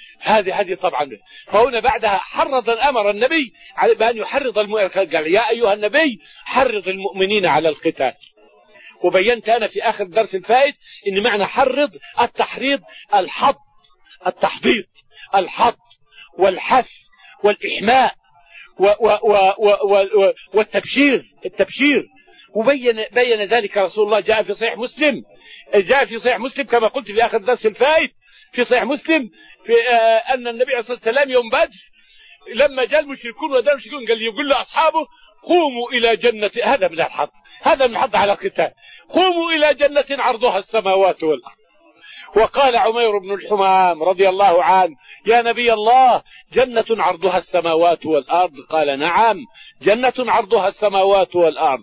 هذه هذه طبعا. فهنا بعدها حرض الأمر النبي على بأن يحرض المؤمنين، قال يا أيها النبي حرض المؤمنين على القتال. وبينت أنا في آخر الدرس الفائت إن معنى حرض التحريض الحض، التحضيض الحض والحث والإحماء و و و و و والتبشير التبشير. وبين بين ذلك رسول الله. جاء في صحيح مسلم، جاء في صحيح مسلم كما قلت في آخر الدرس الفائت في صحيح مسلم في آه أن النبي عليه الصلاة والسلام يوم بدر لما جاء المشركون ودار المشركون قال يقول له أصحابه قوموا إلى جنة. هذا من الحض، هذا من الحض على القتال. قوموا إلى جنة عرضها السماوات والأرض. وقال عمير بن الحمام رضي الله عنه يا نبي الله جنة عرضها السماوات والأرض؟ قال نعم جنة عرضها السماوات والأرض.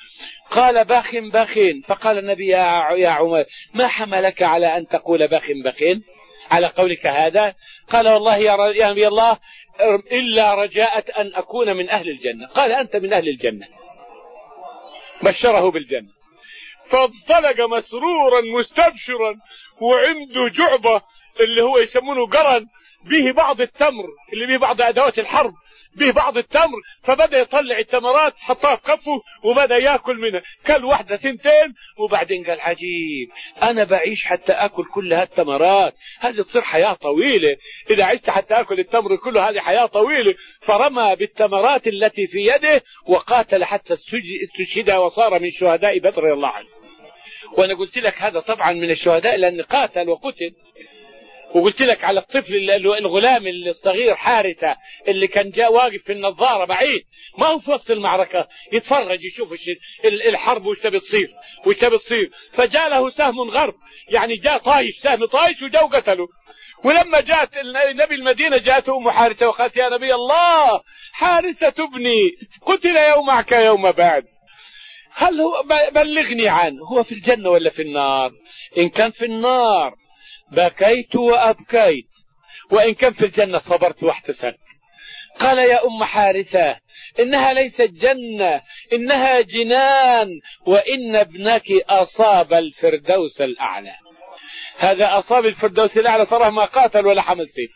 قال بخ بخ. فقال النبي يا عمر ما حملك على أن تقول بخ بخ على قولك هذا؟ قال والله يا نبي الله إلا رجاء أن أكون من أهل الجنة. قال أنت من أهل الجنة، بشره بالجنة. فانطلق مسرورا مستبشرا، وعنده جعبة اللي هو يسمونه قرن به بعض التمر، اللي به بعض أدوات الحرب، به بعض التمر، فبدأ يطلع التمرات حطها في كفه وبدأ يأكل منها، كل واحدة ثنتين، وبعدين قال عجيب، أنا بعيش حتى أكل كل هالتمرات، هذه تصير حياة طويلة، إذا عشت حتى أكل التمر كله هذه حياة طويلة. فرمى بالتمرات التي في يده وقاتل حتى استشهد وصار من شهداء بدر رضي الله عنه. وأنا قلت لك هذا طبعا من الشهداء لأن قاتل وقتل. وقلت لك على الطفل الغلام الصغير حارثة اللي كان جاء واقف في النظارة بعيد، ما هو في وسط المعركة، يتفرج يشوف الحرب وش تبي تصير وش تبي تصير، فجاء له سهم غرب، يعني جاء طايش، سهم طايش وجاء وقتله. ولما جاءت النبي المدينة جاءته أم حارثة وقالت يا نبي الله، حارثة ابني قتل يومك يوم بعد، هل هو بلغني عنه، هو في الجنة ولا في النار؟ إن كان في النار بكيت وأبكيت، وإن كان في الجنة صبرت واحتسبت. قال يا أم حارثة إنها ليست جنة، إنها جنان، وإن ابنك أصاب الفردوس الأعلى. هذا أصاب الفردوس الأعلى، تراه ما قاتل ولا حمل سيف،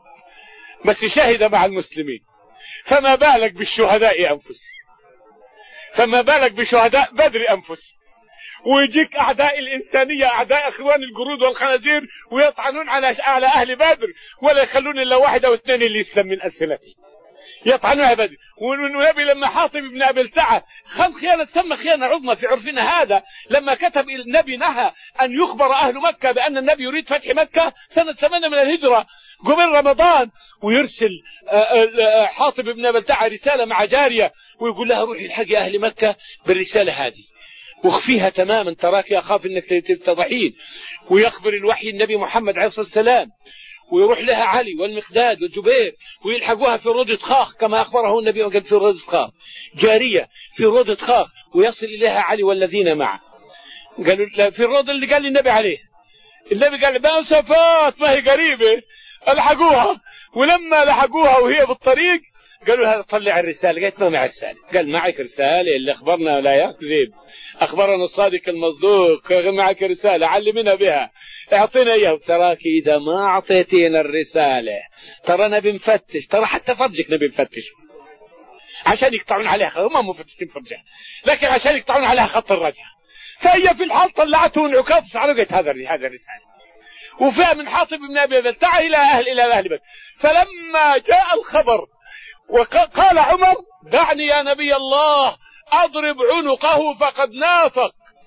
بس شهد مع المسلمين، فما بالك بالشهداء أنفسهم، فما بالك بشهداء بدر أنفسهم. ويجيك أعداء الإنسانية، أعداء أخوان القرود والخنازير، ويطعنون على على أهل بدر، ولا يخلون إلا واحد أو اثنين اللي يسلم من ألسنته، يطعنون على بدر. والنبي لما حاطب بن أبي التعة خذ خيانة، سمى خيانة عظمى في عرفنا هذا، لما كتب النبي نهى أن يخبر أهل مكة بأن النبي يريد فتح مكة سنة ثمانية من الهجرة قبل رمضان، ويرسل حاطب بن أبي التعة رسالة مع جارية ويقول لها روحي الحقي أهل مكة بالرسالة هذه واخفيها تماما، تراك أخاف أنك تتضحين. ويخبر الوحي النبي محمد عليه الصلاة والسلام، ويروح لها علي والمقداد والزبير ويلحقوها في روضة خاخ كما أخبره النبي وقال في روضة خاخ، جارية في روضة خاخ، ويصل إليها علي والذين معه. قالوا في الروضة اللي قال النبي عليه، النبي قال ما مسافات ما هي قريبة، الحقوها. ولما لحقوها وهي بالطريق قالوا لها طلع الرسالة، قالت ما معي رسالة. قال معك رسالة؟ اللي أخبرنا لا يكذب، أخبرنا الصادق المصدوق، معك رسالة علمنا بها، اعطينا اياها. تراك اذا ما اعطيتينا الرسالة ترانا بنفتش، ترى حتى فرجك نبي نفتش عشان يقطعون عليها، هم مفتشين فرجها لكن عشان يقطعون عليها خط الرجعة. فهي في الحال طلعته انعكاس عرقت هذا هذا الرسالة، وفيها من حاطب بن ابي بلتعه الى اهل الى اهل بدر. فلما جاء الخبر وقال عمر دعني يا نبي الله اضرب عنقه فقد نافق.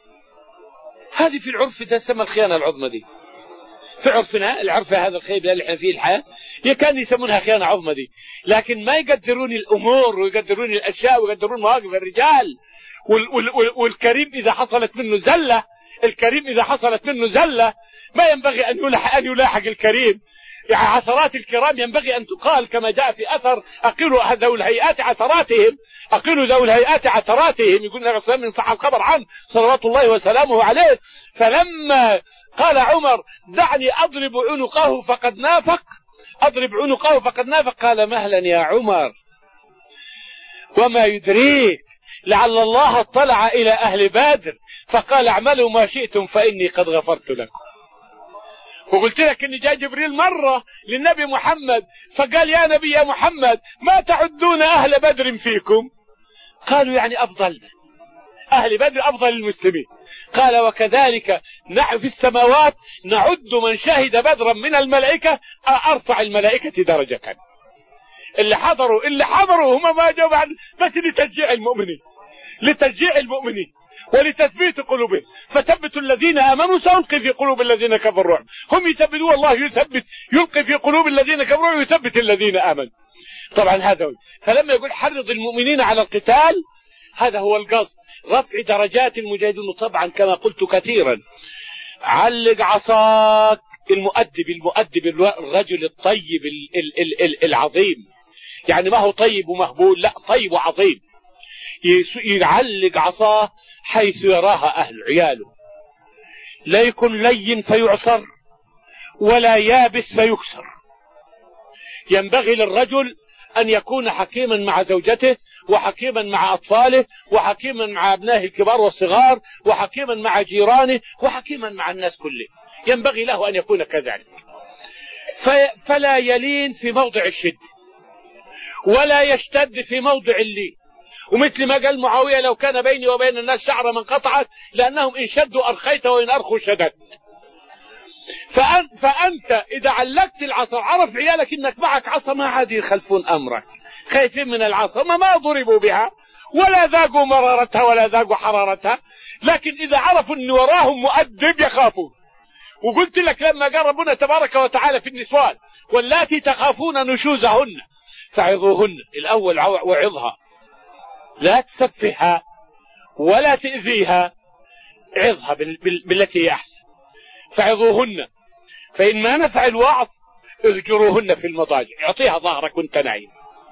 هذه في العرف تسمى الخيانة العظمى دي، في عرفنا العرف هذا الخيب اللي احنا فيه الحياة كان يسمونها خيانة عظمى دي، لكن ما يقدرون الأمور ويقدرون الأشياء ويقدرون مواقف الرجال. وال وال والكريم إذا حصلت منه زلة، الكريم إذا حصلت منه زلة ما ينبغي أن يلاحق, أن يلاحق الكريم. يعني عثرات الكرام ينبغي أن تقال كما جاء في أثر أقيلوا ذوي الهيئات عثراتهم، أقيلوا ذوي الهيئات عثراتهم، يقول النبي صلى الله عليه وسلم من صح الخبر عنه صلوات الله وسلامه عليه. فلما قال عمر دعني أضرب عنقه فقد نافق، أضرب عنقه فقد نافق، قال مهلا يا عمر وما يدريك لعل الله اطلع إلى أهل بدر فقال اعملوا ما شئتم فإني قد غفرت لكم. وقلت لك ان جاء جبريل مرة للنبي محمد فقال يا نبي يا محمد ما تعدون اهل بدر فيكم؟ قالوا يعني افضل اهل بدر افضل المسلمين. قال وكذلك نحن في السماوات نعد من شهد بدرا من الملائكة ارفع الملائكة درجة. اللي حضروا اللي حضروا هم ما جاءوا بعد بس لتشجيع المؤمنين، لتشجيع المؤمنين ولتثبيت قلوبهم. فثبتوا الذين امنوا سألقي في قلوب الذين كفروا الرعب. هم يثبتوا والله يثبت، يلقي في قلوب الذين كفروا ويثبت الذين امنوا. طبعا هذا هو. فلما يقول حرض المؤمنين على القتال هذا هو القصد، رفع درجات المجاهدين. طبعا كما قلت كثيرا علق عصاك المؤدب المؤدب الرجل الطيب العظيم، يعني ما هو طيب ومهبول، لا طيب وعظيم، يعلق عصاه حيث يراها أهل عياله. لا يكون لين فيعصر ولا يابس فيكسر. ينبغي للرجل أن يكون حكيما مع زوجته وحكيما مع أطفاله، وحكيما مع أبنائه الكبار والصغار، وحكيما مع جيرانه، وحكيما مع الناس كله. ينبغي له أن يكون كذلك. فلا يلين في موضع الشد ولا يشتد في موضع اللين. ومثل ما قال معاوية: لو كان بيني وبين الناس شعر من قطعت لأنهم إن شدوا أرخيت وإن أرخوا شدد. فأن فأنت إذا علقت العصا، عرف عيالك إنك معك عصا، ما عاد يخلفون أمرك، خايفين من العصا، ما ما ضربوا بها ولا ذاقوا مرارتها ولا ذاقوا حرارتها. لكن إذا عرفوا أن وراهم مؤدب يخافون. وقلت لك لما قال ربنا تبارك وتعالى في النسوان: واللاتي تخافون نشوزهن فعظوهن. الأول وعظها، لا تسفها ولا تأذيها، عظها بالتي هي أحسن. فعظوهن، فإن ما نفع الوعظ اهجروهن في المضاجع. اعطيها ظهرك وانت نايم،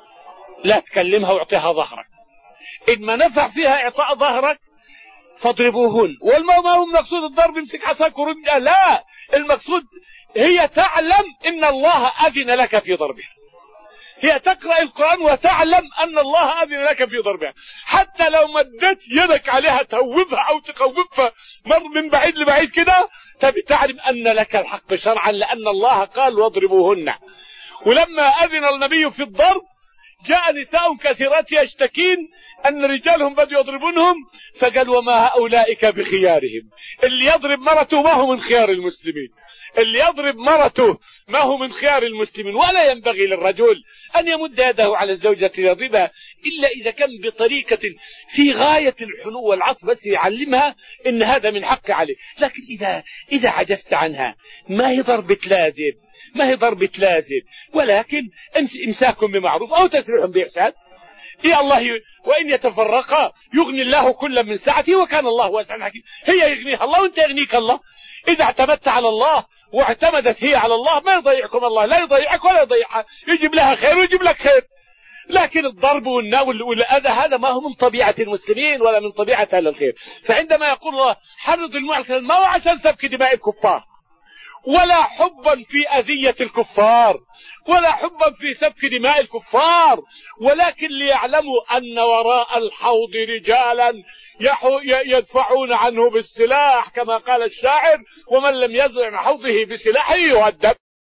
لا تكلمها واعطيها ظهرك. إن ما نفع فيها إعطاء ظهرك فاضربوهن. والما هو المقصود الضرب امسك عصاك ورميها، لا، المقصود هي تعلم إن الله أذن لك في ضربها. هي تقرأ القرآن وتعلم أن الله أذن لك في ضربها، حتى لو مدت يدك عليها تهوبها أو تخوفها مر من بعيد لبعيد كده، تبي تعلم أن لك الحق شرعا، لأن الله قال: واضربوهن. ولما أذن النبي في الضرب جاء نساء كثيرات يشتكين أن رجالهم بدوا يضربونهم، فقال: وما هؤلاء بخيارهم. اللي يضرب مرته ما هو من خيار المسلمين، اللي يضرب مرته ما هو من خيار المسلمين. ولا ينبغي للرجل أن يمد يده على الزوجة يضربها إلا إذا كان بطريقة في غاية الحنو والعطف، بس يعلمها إن هذا من حق عليه. لكن إذا إذا عجزت عنها، ما هي ضربة لازم، ما هي ضربة لازم، ولكن إمساك بمعروف أو تسريح بإحسان. يا الله ي... وإن يتفرقا يغني الله كل من سعته وكان الله واسعا حكيما. هي يغنيها الله وانت يغنيك الله. إذا اعتمدت على الله واعتمدت هي على الله، ما يضيعكم الله، لا يضيعك ولا يضيعها، يجيب لها خير ويجيب لك خير. لكن الضرب والناول والأذى هذا ما هو من طبيعة المسلمين ولا من طبيعة أهل الخير. فعندما يقول الله: حرض المعركة، ما هو عشان سفك دماء الكفار، ولا حبا في أذية الكفار، ولا حبا في سفك دماء الكفار، ولكن ليعلموا أن وراء الحوض رجالا يدفعون عنه بالسلاح، كما قال الشاعر: ومن لم يدفع عن حوضه بسلاحه يهدم.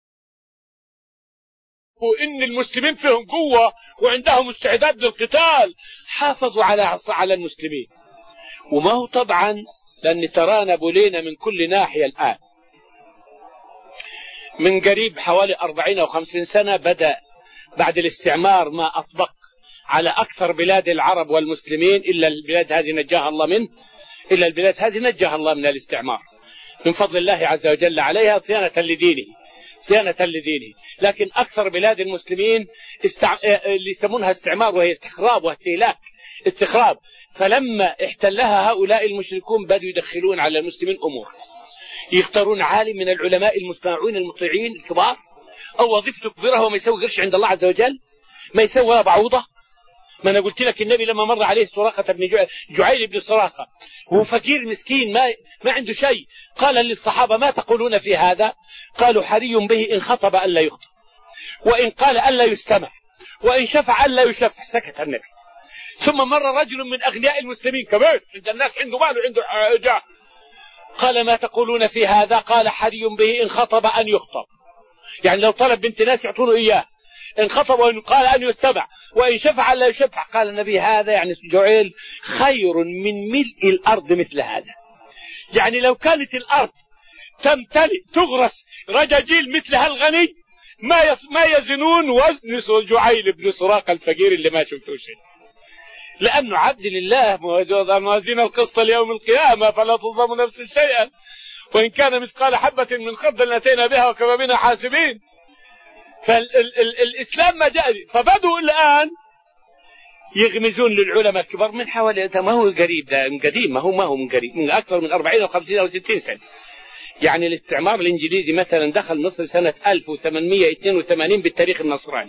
وإن المسلمين فيهم قوة وعندهم استعداد للقتال، حافظوا على على المسلمين. وما هو طبعا لأن ترانا بولينا من كل ناحية. الآن من قريب حوالي أربعين أو خمسين سنة بدأ بعد الاستعمار ما أطبق على أكثر بلاد العرب والمسلمين، إلا البلاد هذه نجاها الله منه، إلا البلاد هذه نجاها الله من الاستعمار من فضل الله عز وجل عليها، صيانة لدينه صيانة لدينه. لكن أكثر بلاد المسلمين استع... اللي يسمونها استعمار، وهي استخراب واستهلاك استخراب. فلما احتلها هؤلاء المشركون بدأوا يدخلون على المسلمين أمور، يختارون عالم من العلماء المسمعون المطيعين الكبار، أو وظيفته كبيرة وما يسوي قرش عند الله عز وجل، ما يسوي بعوضة. ما أنا قلت لك النبي لما مر عليه سراقة بن جعيل بن سراقة وهو فقير مسكين ما ما عنده شيء، قال للصحابة: ما تقولون في هذا؟ قالوا: حري به إن خطب ألا يخطب، وإن قال ألا يستمع، وإن شفع ألا يشفع. سكت النبي. ثم مر رجل من أغنياء المسلمين كبير عند الناس، عنده مال وعنده جاه، قال: ما تقولون في هذا؟ قال: حري به إن خطب أن يخطب، يعني لو طلب بنت ناس يعطونه إياه، إن خطب وإن قال أن يستمع، وإن شفع لا يشفع. قال النبي: هذا يعني جعيل خير من ملء الأرض مثل هذا. يعني لو كانت الأرض تمتلئ تغرس رجاجيل مثل هالغني ما يص... ما يزنون وزن جعيل بن سراقة الفقير اللي ما شفتوه شيء، لأنه عبد لله. موازين القسط ليوم القيامة فلا تظلم نفس شيئا، وإن كان مثقال حبة من خردل أتينا بها وكفى بنا حاسبين. فالإسلام ما جاء. فبدوا الآن يغمزون للعلماء الكبار من حوالي، ما هو قريب، ده من قديم، ما هو ما هو من قريب، من أكثر من أربعين أو خمسين أو ستين سنة. يعني الاستعمار الإنجليزي مثلا دخل مصر سنة ألف وثمانمائة واثنين وثمانين بالتاريخ النصراني،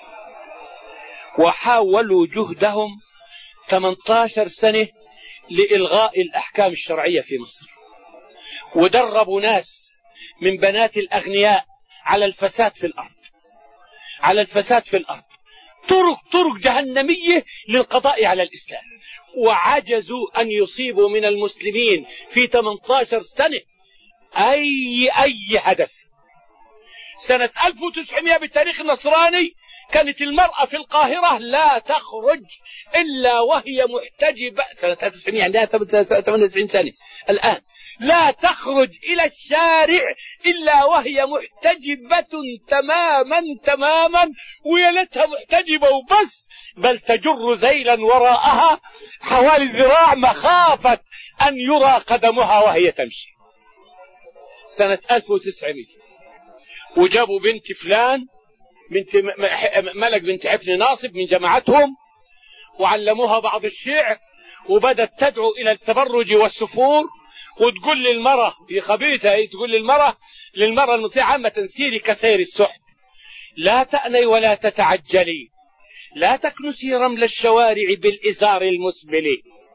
وحاولوا جهدهم ثمانية عشر سنة لإلغاء الأحكام الشرعية في مصر، ودربوا ناس من بنات الأغنياء على الفساد في الأرض على الفساد في الأرض طرق طرق جهنمية للقضاء على الإسلام، وعجزوا أن يصيبوا من المسلمين في ثمانية عشر سنة أي أي هدف. سنة ألف وتسعمائة بالتاريخ النصراني كانت المرأة في القاهرة لا تخرج إلا وهي محتجبة. سنة ألف وتسعمائة عندها ثمانية وتسعين سنة الآن، لا تخرج إلى الشارع إلا وهي محتجبة تماما تماما، ويا ليتها محتجبة وبس، بل تجر ذيلا وراءها حوالي ذراع مخافة أن يرى قدمها وهي تمشي. سنة ألف وتسعمائة وجابوا بنت فلان بنت ملك بنت حفن ناصب من جماعتهم، وعلموها بعض الشعر، وبدت تدعو إلى التبرج والسفور، وتقول للمرأة في خبيثة، تقول للمرأة للمرأة المصيعة عامة سيري كسير السحب، لا تأني ولا تتعجلي، لا تكنسي رمل الشوارع بالإزار المسبل.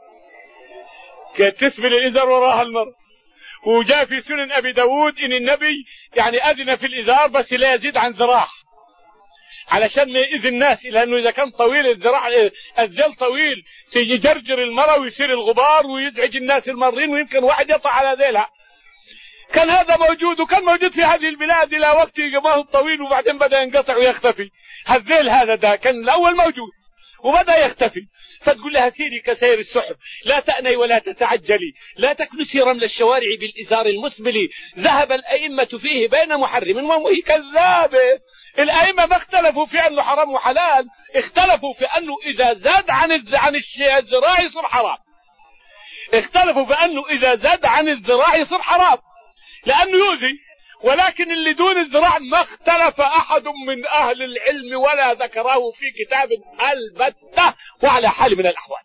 كانت تسبل الإزار وراها المرأة. وجاء في سنن أبي داود إن النبي يعني أذن في الإزار بس لا يزيد عن ذراع، علشان ما يؤذي الناس، لأنه إذا كان طويل الذراع الذيل طويل تيجي جرجر المرأة ويصير الغبار ويزعج الناس المارين، ويمكن واحد يطلع على ذيلها. كان هذا موجود، وكان موجود في هذه البلاد إلى وقت جماه الطويل، وبعدين بدأ ينقطع ويختفي. الذيل هذا ده كان الأول موجود وبدأ يختفي. فتقول لها سيري كسير السحب، لا تأني ولا تتعجلي، لا تكنسي رمل الشوارع بالإزار المسبل، ذهب الأئمة فيه بين محرم ومهي كذابه. الأئمة ما اختلفوا في أنه حرام وحلال، اختلفوا في أنه إذا زاد عن عن الذراع يصير حرام. اختلفوا في أنه إذا زاد عن الذراع يصير حرام لأنه يؤذي، ولكن اللي دون الذراع ما اختلف أحد من أهل العلم ولا ذكره في كتاب البتة وعلى حال من الأحوال.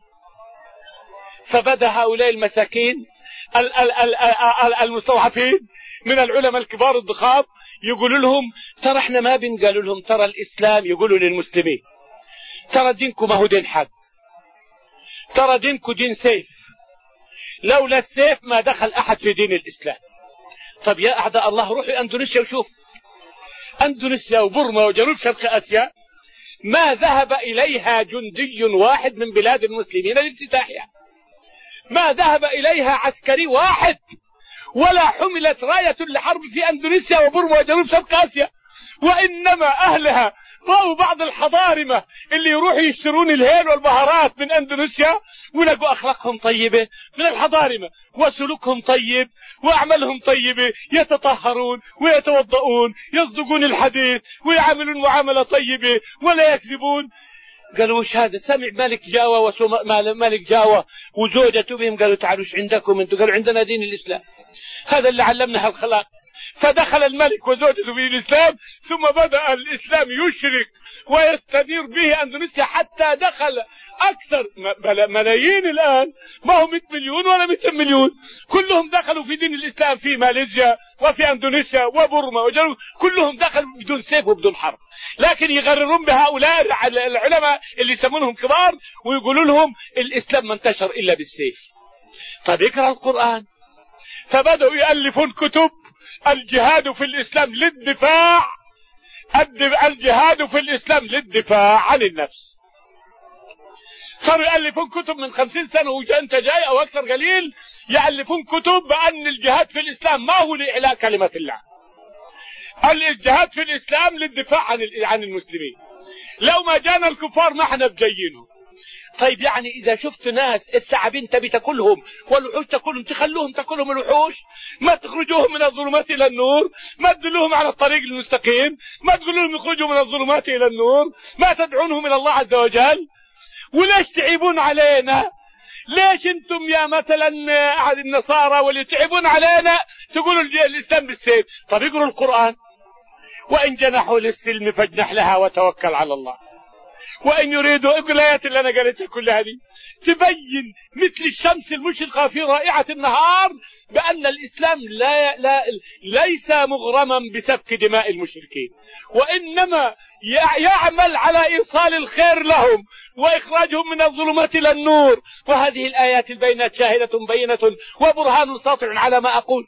فبدأ هؤلاء المساكين المستضعفين من العلماء الكبار الضخام يقولوا لهم ترى احنا ما بنقالوا لهم ترى الإسلام، يقولوا للمسلمين ترى دينكم ما هو دين حق، ترى دينكم دين سيف، لولا السيف ما دخل أحد في دين الإسلام. طب يا أعداء الله روحوا أندونيسيا وشوف، أندونيسيا وبرما وجنوب شرق آسيا ما ذهب إليها جندي واحد من بلاد المسلمين لافتتاحها، ما ذهب إليها عسكري واحد، ولا حملت راية لحرب في أندونيسيا وبرما وجنوب شرق آسيا، وإنما أهلها رأوا بعض الحضارمة اللي يروحوا يشترون الهيل والبهارات من أندونيسيا ولقوا أخلاقهم طيبة من الحضارمة وسلوكهم طيب وأعمالهم طيبة، يتطهرون ويتوضؤون، يصدقون الحديث ويعملون معاملة طيبة ولا يكذبون. قالوا وش هذا؟ سمع ملك جاوة وملك جاوة وزوجته بهم، قالوا تعالوا ايش عندكم انتم؟ قالوا عندنا دين الإسلام، هذا اللي علمنا هالخلاق. فدخل الملك وزوجته في الإسلام، ثم بدأ الإسلام يشرك ويستدير به أندونيسيا حتى دخل أكثر ملايين الآن، ما هو مئة مليون ولا مئتين مليون، كلهم دخلوا في دين الإسلام في ماليزيا وفي أندونيسيا وبرما وجنوب، كلهم دخلوا بدون سيف وبدون حرب، لكن يغررون بهؤلاء العلماء اللي يسمونهم كبار ويقولوا لهم الإسلام ما انتشر إلا بالسيف. طيب اقرأ القرآن. فبدأوا يألفون كتب الجهاد في الإسلام للدفاع، الجهاد في الإسلام للدفاع عن النفس. صاروا يألفون كتب من خمسين سنة وانت جاي أو أكثر قليل، يألفون كتب بأن الجهاد في الإسلام ما هو لإعلاء كلمة الله، الجهاد في الإسلام للدفاع عن عن المسلمين. لو ما جانا الكفار ما احنا بجينهم. طيب يعني إذا شفت ناس الثعابين تبي تاكلهم والوحوش تاكلهم، تخلوهم تاكلهم الوحوش، ما تخرجوهم من الظلمات إلى النور، ما تدلوهم على الطريق المستقيم، ما تقول لهم يخرجوا من الظلمات إلى النور، ما تدعونهم إلى الله عز وجل. وليش تعيبون علينا؟ ليش انتم يا مثلا أحد النصارى واللي تعيبون علينا تقولوا الإسلام بالسيف؟ طب اقروا القرآن، وإن جنحوا للسلم فاجنح لها وتوكل على الله، وإن يريدوا، اقرأ الآيات اللي أنا قريتها كلها دي تبين مثل الشمس المشرقة في رائعة النهار بأن الإسلام لا, لا ليس مغرما بسفك دماء المشركين، وإنما يعمل على إيصال الخير لهم وإخراجهم من الظلمات إلى النور. وهذه الآيات البينات شاهدة بينة وبرهان ساطع على ما أقول.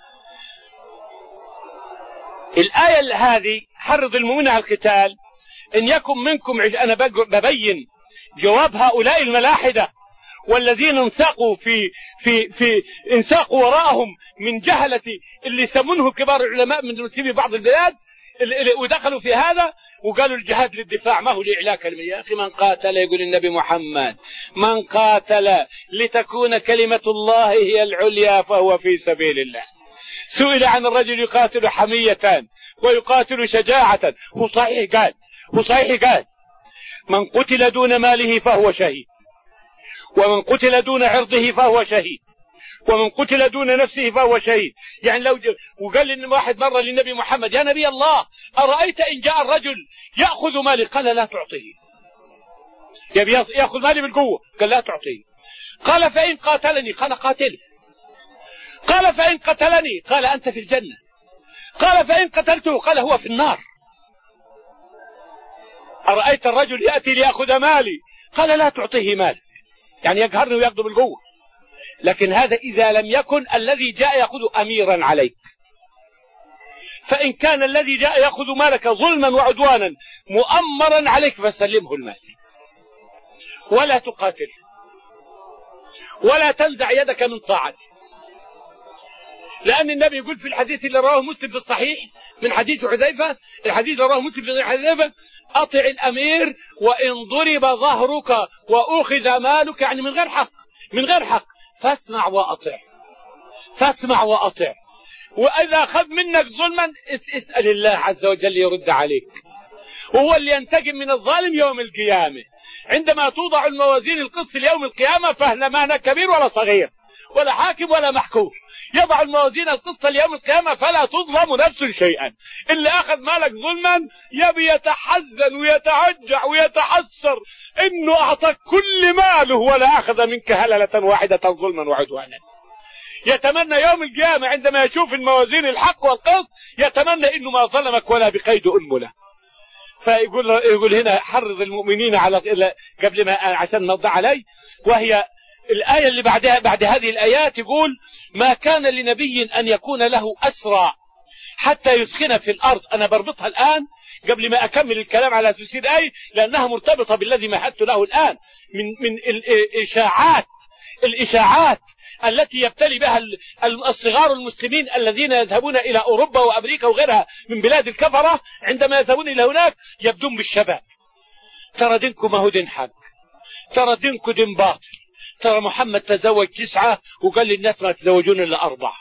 الآية هذه حرض المؤمنين على القتال، إن يكن منكم عج... أنا ببين جواب هؤلاء الملاحدة والذين انساقوا في في في انساقوا وراءهم من جهلة اللي يسمونه كبار العلماء من مسلمي بعض البلاد، ودخلوا في هذا وقالوا الجهاد للدفاع ما هو لإعلاء كلمة. يا أخي من قاتل، يقول النبي محمد، من قاتل لتكون كلمة الله هي العليا فهو في سبيل الله. سئل عن الرجل يقاتل حمية ويقاتل شجاعة، هو صحيح قال هو صحيح قال من قتل دون ماله فهو شهيد، ومن قتل دون عرضه فهو شهيد، ومن قتل دون نفسه فهو شهيد. يعني لو ج... وقال إن واحد مرة للنبي محمد: يا نبي الله، أرأيت إن جاء الرجل يأخذ مالي؟ قال: لا تعطيه. يبي يأخذ مالي بالقوة، قال: لا تعطيه. قال: فإن قاتلني؟ قال: قاتله. قال: فإن قتلني؟ قال: أنت في الجنة. قال: فإن قتلته؟ قال: هو في النار. أرأيت الرجل يأتي ليأخذ مالي؟ قال: لا تعطيه مال، يعني يقهرني ويأخذ بالقوة. لكن هذا إذا لم يكن الذي جاء يأخذ أميرا عليك. فإن كان الذي جاء يأخذ مالك ظلما وعدوانا مؤمرا عليك فسلمه المال، ولا تقاتل، ولا تنزع يدك من طاعته. لأن النبي يقول في الحديث اللي رواه مسلم في الصحيح من حديث حذيفة، الحديث اللي رواه مسلم في حذيفة: أطع الأمير وإن ضرب ظهرك وأخذ مالك، يعني من غير حق، من غير حق، فاسمع وأطع، فاسمع وأطع. وإذا أخذ منك ظلما اسأل الله عز وجل يرد عليك، وهو اللي ينتقم من الظالم يوم القيامة. عندما توضع الموازين القسط ليوم القيامة فهنا ما كبير ولا صغير ولا حاكم ولا محكوم، يضع الموازين القسط ليوم القيامة فلا تظلم نفس شيئا. اللي أخذ مالك ظلما يبي يتحزن ويتعجع ويتحسر إنه أعطاك كل ماله ولا أخذ منك هللة واحدة ظلما وعدوانا. يتمنى يوم القيامة عندما يشوف الموازين الحق والقسط يتمنى إنه ما ظلمك ولا بقيد أنملة. فيقول يقول هنا: حرض المؤمنين على قبل ما عشان نضع علي. وهي الآية اللي بعدها بعد هذه الآيات يقول: ما كان لنبي أن يكون له أسرى حتى يسخن في الأرض. أنا بربطها الآن قبل ما أكمل الكلام على تفسير الآية لأنها مرتبطة بالذي مهدت له الآن من من الإشاعات الإشاعات التي يبتلي بها الصغار المسلمين الذين يذهبون إلى أوروبا وأمريكا وغيرها من بلاد الكفرة. عندما يذهبون إلى هناك يبدون بالشباب: ترى دينكم ما هو دين حق، ترى دينكم دين باطل، ترى محمد تزوج تسعة وقال للناس ما تزوجون إلا أربعة،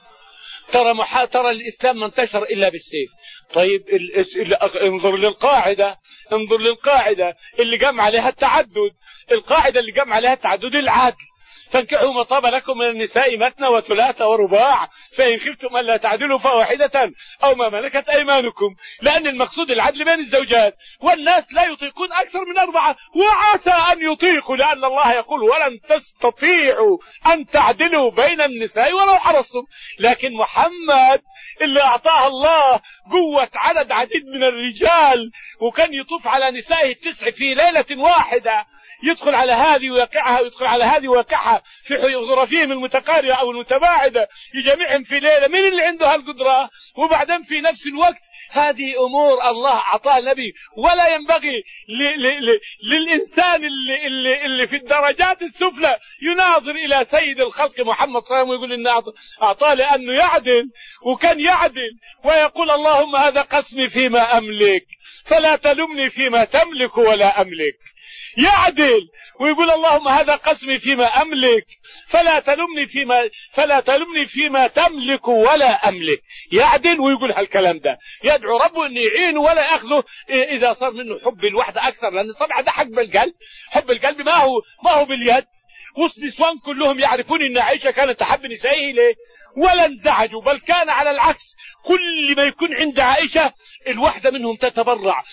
ترى مح... ترى الإسلام ما انتشر إلا بالسيف. طيب ال... ال... انظر للقاعدة، انظر للقاعدة اللي قام عليها التعدد، القاعدة اللي قام عليها التعدد العدل: فانكحوا ما طاب لكم من النساء مثنى وثلاثة ورباع فإن خفتم ألا تعدلوا فواحدة أو ما ملكت أيمانكم. لأن المقصود العدل بين الزوجات، والناس لا يطيقون أكثر من أربعة، وعسى أن يطيقوا، لأن الله يقول: ولن تستطيعوا أن تعدلوا بين النساء ولو حرصتم. لكن محمد اللي أعطاه الله قوة عدد عديد من الرجال وكان يطوف على نسائه التسع في ليلة واحدة، يدخل على هذه ويقعها ويدخل على هذه ويقعها في غرفهم المتقاربة أو المتباعدة، يجمعهم في ليلة. من اللي عنده هالقدرة؟ وبعدين في نفس الوقت هذه أمور الله أعطاها النبي، ولا ينبغي ل ل ل للإنسان اللي, اللي, اللي في الدرجات السفلى يناظر إلى سيد الخلق محمد صلى الله عليه وسلم ويقول إن أعطاه لأنه يعدل، وكان يعدل ويقول: اللهم هذا قسمي فيما أملك فلا تلمني فيما تملك ولا أملك. يعدل ويقول: اللهم هذا قسمي فيما أملك فلا تلمني فيما فلا تلمني فيما تملك ولا أملك. يعدل ويقول هالكلام ده، يدعو ربه أن يعينه ولا يأخذه إذا صار منه حب الوحدة أكثر، لأن طبعا ده حق بالقلب. حب القلب ما هو ما هو باليد. والنسوان كلهم يعرفون أن عائشة كانت تحب نسائه ليه ولا انزعجوا، بل كان على العكس، كل ما يكون عند عائشة الواحدة منهم تتبرع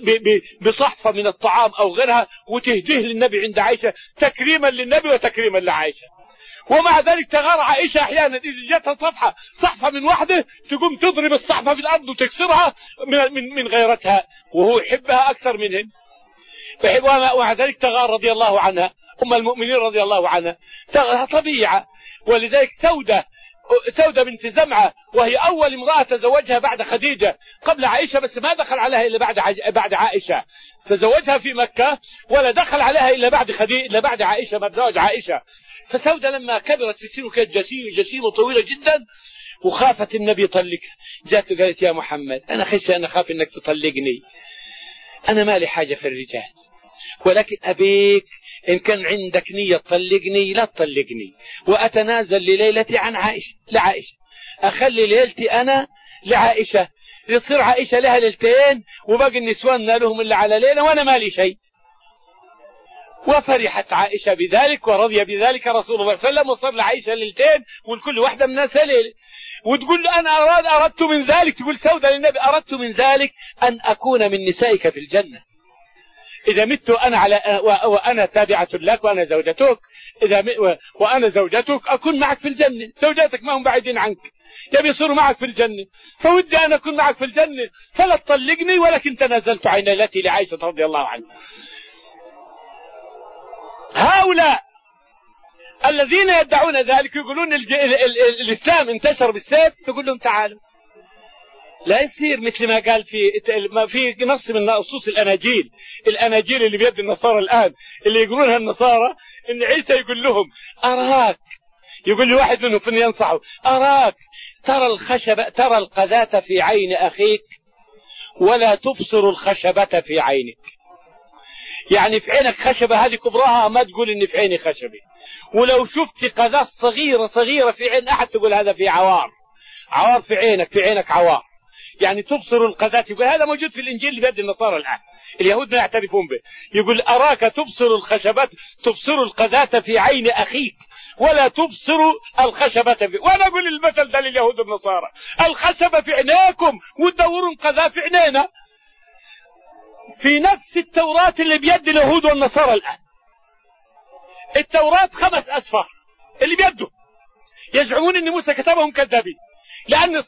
بصحفة من الطعام أو غيرها وتهديه للنبي عند عائشة تكريما للنبي وتكريما لعائشة. ومع ذلك تغار عائشة أحيانا إذا جاتها صفحة صحفة من واحدة تقوم تضرب الصحفة في الأرض وتكسرها من, من, من غيرتها، وهو يحبها أكثر منهن. ومع ذلك تغار رضي الله عنها، أم المؤمنين رضي الله عنها، تغار طبيعة. ولذلك سودة سودة بنت زمعة، وهي أول امرأة تزوجها بعد خديجة قبل عائشة، بس ما دخل عليها إلا بعد بعد عائشة. تزوجها في مكة ولا دخل عليها إلا بعد خديجة إلا بعد عائشة، ما تزوج عائشة. فسودة لما كبرت في السن وكانت جسيمة طويلة جدا وخافت النبي يطلقها، جات قالت يا محمد أنا خشى أنا خاف إنك تطلقني، أنا ما لي حاجة في الرجال، ولكن أبيك إن كان عندك نية تطلقني لا تطلقني، وأتنازل لليلتي عن عائشة لعائشة، أخلي ليلتي أنا لعائشة، يصير عائشة لها ليلتين وباقي النسوان لهم إلا على ليلة وأنا ما لي شيء. وفرحت عائشة بذلك ورضي بذلك رسول الله صلى الله عليه وسلم، وصار لعائشة ليلتين ولكل واحدة من الناس ليلة. وتقول أنا أراد أردت من ذلك، تقول سودة للنبي أردت من ذلك أن أكون من نسائك في الجنة، إذا مت أنا على وأنا تابعة لك وأنا زوجتك، إذا وأنا زوجتك أكون معك في الجنة، زوجاتك ما هم بعيدين عنك يبي يصيروا معك في الجنة، فودي أنا أكون معك في الجنة فلا تطلقني، ولكن تنازلت عن التي لعائشة رضي الله عنها. هؤلاء الذين يدعون ذلك يقولون ال ال ال ال الإسلام انتشر بالسيف، تقول لهم تعالوا لا يصير مثل ما قال في في نص من نصوص الأناجيل، الأناجيل اللي بيد النصارى الآن اللي يقولونها النصارى، إن عيسى يقول لهم أراك، يقول لي واحد منهم فين ينصحه، أراك ترى الخشبة ترى القذاة في عين أخيك ولا تبصر الخشبة في عينك، يعني في عينك خشبة هذه كبرها ما تقول إن في عيني خشبة، ولو شفت قذاة صغيرة صغيرة في عين أحد تقول هذا في عوار، عوار في عينك، في عينك عوار، يعني تبصر القذاة. يقول هذا موجود في الإنجيل اللي بيد النصارى الآن، اليهود لا يعترفون به، يقول أراك تبصر الخشبات تبصر القذاة في عين أخيك ولا تبصر الخشبة في، وأنا أقول المثل ده لليهود والنصارى، الخشبة في عينيكم وتدورون قذاة في عينينا. في نفس التوراة اللي بيد اليهود والنصارى الآن، التوراة خمس أسفار اللي بيده، يزعمون أن موسى كتبهم كذابين، لأن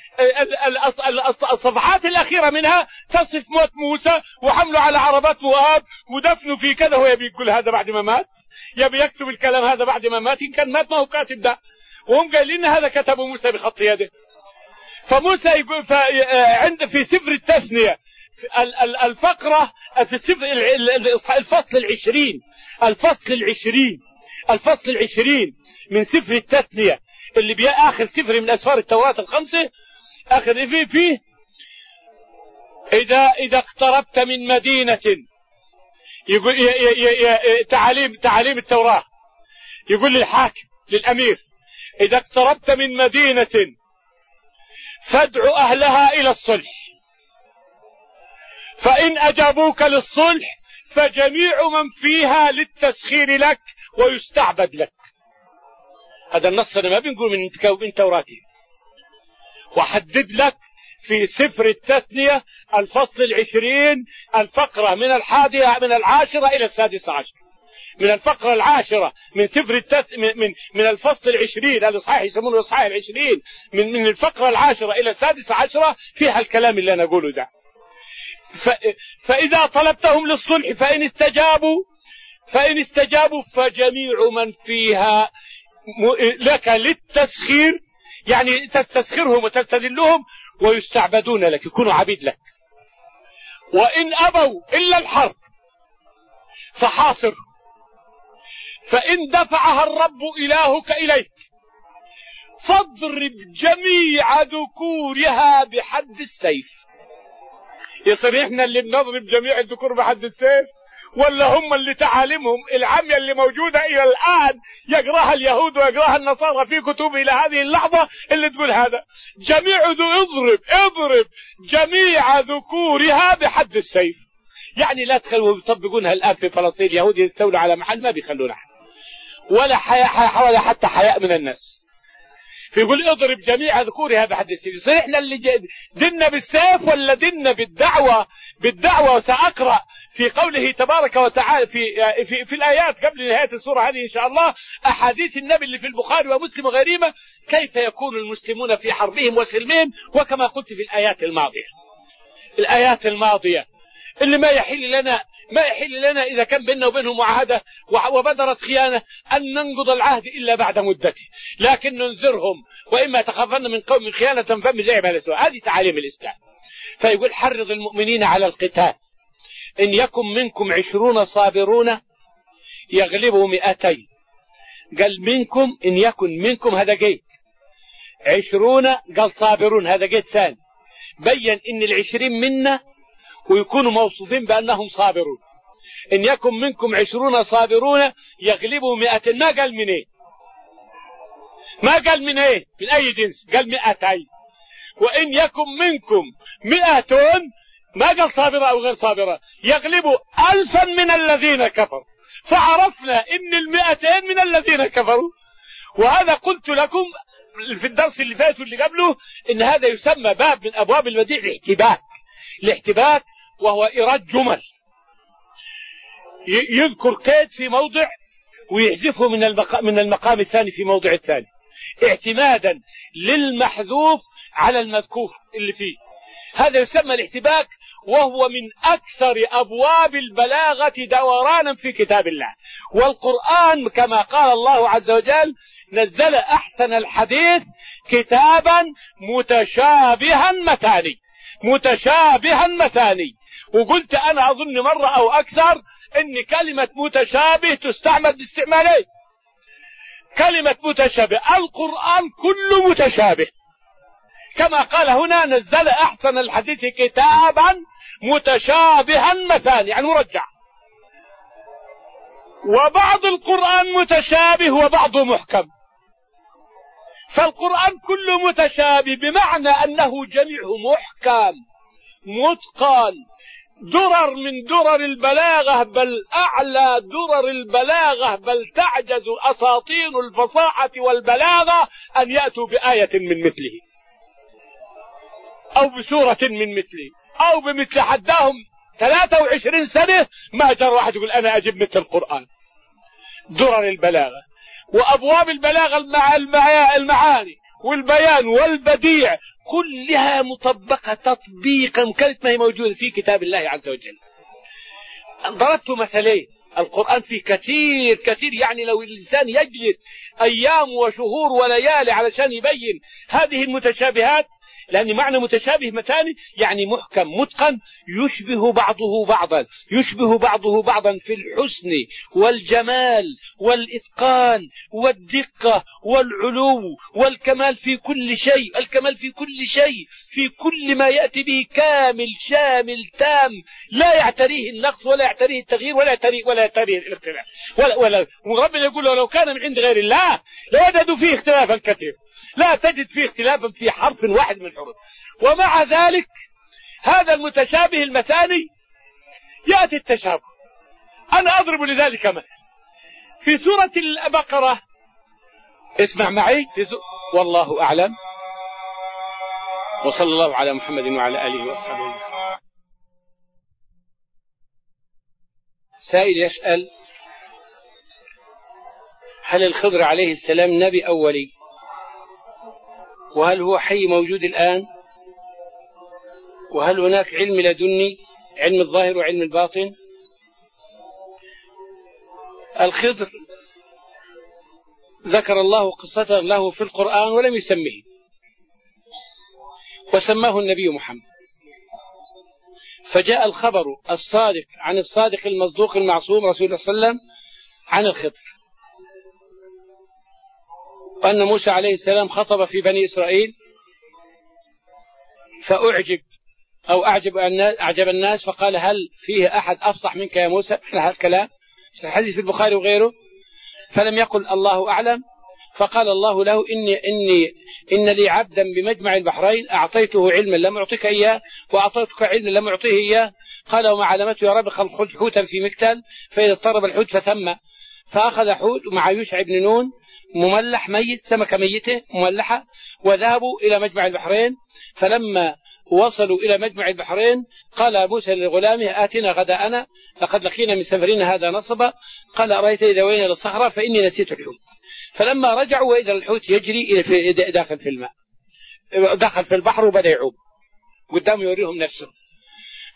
الصفحات الأخيرة منها تصف موت موسى وحمله على عربات مؤاب ودفنه في كذا، هو يبي يقول هذا بعد ما مات، يبي يكتب الكلام هذا بعد ما مات، إن كان مات ما هو كاتب ده، وهم قايلين هذا كتبه موسى بخط يده. فموسى يقول عند في سفر التثنية الفقرة في السفر الفصل العشرين الفصل العشرين الفصل العشرين من سفر التثنية اللي بيا آخر سفر من أسفار التوراة الخمسة، آخر فيه فيه إذا إذا اقتربت من مدينة، يقول ي ي ي تعاليم تعاليم التوراة، يقول للحاكم للأمير إذا اقتربت من مدينة فادع أهلها إلى الصلح، فإن أجابوك للصلح فجميع من فيها للتسخير لك ويستعبد لك. هذا النص أنا ما بنقول من من توراتي، وحدد لك في سفر التثنية الفصل العشرين الفقرة من الحادية من العاشرة إلى السادسة عشر، من الفقرة العاشرة من سفر التث من من, من الفصل العشرين الإصحاح يسمونه الإصحاح العشرين من من الفقرة العاشرة إلى السادسة عشرة فيها الكلام اللي أنا أقوله ده. فإذا طلبتهم للصلح فإن استجابوا فإن استجابوا فجميع من فيها لك للتسخير، يعني تستسخرهم وتستذلهم ويستعبدون لك، يكونوا عبيد لك. وإن أبوا إلا الحرب فحاصر، فإن دفعها الرب إلهك إليك فاضرب جميع ذكورها بحد السيف. يصير احنا اللي بنضرب جميع الذكور بحد السيف، ولا هم اللي تعاليمهم العامية اللي موجودة إلى الآن يقراها اليهود ويقراها النصارى في كتب إلى هذه اللحظة اللي تقول هذا جميع ذو اضرب اضرب جميع ذكورها بحد السيف، يعني لا تخلوا يطبقونها الآن في فلسطين، اليهود يستولوا على محل ما بيخلونا ولا حياء ولا حتى حياء من الناس، فيقول اضرب جميع ذكورها بحد السيف. يصير احنا اللي دنا بالسيف ولا دنا بالدعوة بالدعوة وسأقرأ في قوله تبارك وتعالى في في في الآيات قبل نهاية السورة هذه إن شاء الله أحاديث النبي اللي في البخاري ومسلم وغيرهما كيف يكون المسلمون في حربهم وسلمهم، وكما قلت في الآيات الماضية الآيات الماضية اللي ما يحل لنا ما يحل لنا إذا كان بيننا وبينهم معاهدة وبدرت خيانة أن ننقض العهد إلا بعد مدته، لكن ننذرهم وإما تخافن من قوم خيانة فمزعم على سواء. هذه تعاليم الإسلام. فيقول حرض المؤمنين على القتال، إن يكن منكم عشرون صابرون يغلبوا مئتين. قال منكم، إن يكن منكم، هذا جيد. عشرون قال صابرون، هذا جيد ثاني. بين إن العشرين منا ويكونوا موصوفين بأنهم صابرون. إن يكن منكم عشرون صابرون يغلبوا مئتين. ما قال من إيه؟ ما قال من إيه؟ من أي جنس؟ قال مئتين. وإن يكن منكم مئة، ما قال صابرة أو غير صابرة، يغلبوا ألفا من الذين كفروا. فعرفنا إن المئتين من الذين كفروا. وهذا قلت لكم في الدرس اللي فات واللي قبله إن هذا يسمى باب من أبواب البديع الاحتباك. الاحتباك وهو إيراد جمل، يذكر قيد في موضع ويحذفه من المقام, من المقام الثاني في موضع الثاني، اعتمادا للمحذوف على المذكور اللي فيه. هذا يسمى الاحتباك، وهو من أكثر أبواب البلاغة دورانا في كتاب الله. والقرآن كما قال الله عز وجل نزل أحسن الحديث كتابا متشابها مثاني. متشابها مثاني. وقلت أنا أظن مرة أو أكثر إن كلمة متشابه تستعمل باستعمالين. كلمة متشابه، القرآن كله متشابه، كما قال هنا نزل أحسن الحديث كتابا متشابها مثاني، يعني مرجع. وبعض القرآن متشابه وبعضه محكم. فالقرآن كله متشابه بمعنى أنه جميعه محكم متقن، درر من درر البلاغة، بل أعلى درر البلاغة، بل تعجز أساطين الفصاحة والبلاغة أن يأتوا بآية من مثله أو بسورة من مثله أو بمثل حداهم ثلاثة وعشرين سنة ما جرى واحد يقول أنا أجيب مثل القرآن. درر البلاغة وأبواب البلاغة، المع... المعاني والبيان والبديع كلها مطبقة تطبيقا كانت ما هي موجودة في كتاب الله عز وجل. ضربت مثلين، القرآن فيه كثير كثير، يعني لو الإنسان يجلس أيام وشهور وليالي علشان يبين هذه المتشابهات، لأن معنى متشابه مثاني يعني محكم متقن، يشبه بعضه بعضا، يشبه بعضه بعضا في الحسن والجمال والإتقان والدقة والعلو والكمال في كل شيء. الكمال في كل شيء، في كل ما يأتي به كامل شامل تام، لا يعتريه النقص ولا يعتريه التغيير ولا يعتريه ولا يعتريه الاختلاف ولا ولا وربنا يقول لو كان من عند غير الله لوجدوا فيه اختلافا كثير. لا تجد فيه اختلافا في حرف واحد من الحروف. ومع ذلك هذا المتشابه المثاني يأتي التشابه. أنا أضرب لذلك مثل في سورة البقرة، اسمع معي في سورة والله أعلم، وصلى الله على محمد وعلى آله وصحبه. سائل يسأل: هل الخضر عليه السلام نبي أو ولي؟ وهل هو حي موجود الآن؟ وهل هناك علم لدني، علم الظاهر وعلم الباطن؟ الخضر ذكر الله قصته له في القرآن ولم يسميه، وسماه النبي محمد، فجاء الخبر الصادق عن الصادق المصدوق المعصوم رسول الله صلى الله عليه وسلم عن الخضر، وأن موسى عليه السلام خطب في بني إسرائيل فأعجب أو أعجب الناس أعجب الناس فقال: هل فيه أحد أفصح منك يا موسى؟ هذا الكلام الحديث في البخاري وغيره. فلم يقل الله أعلم، فقال الله له: إني إني إن لي عبدا بمجمع البحرين أعطيته علما لم أعطيك إياه، وأعطيتك علما لم أعطيه إياه. قال: وما علمته يا رب؟ خذ حوتا في مكتل، فإذا اضطرب الحوت فثم، فأخذ حوت مع يوشع بن نون مملح ميت، سمكة ميتة مملحة، وذهبوا إلى مجمع البحرين. فلما وصلوا إلى مجمع البحرين قال موسى لغلامه: آتنا غداءنا لقد لقينا من سفرنا هذا نصبا. قال: أرأيت إذا وين للصخرة فإني نسيت الحوت. فلما رجعوا وإذا الحوت يجري داخل في الماء، دخل في البحر وبدأ يعوم قدام يوريهم نفسه.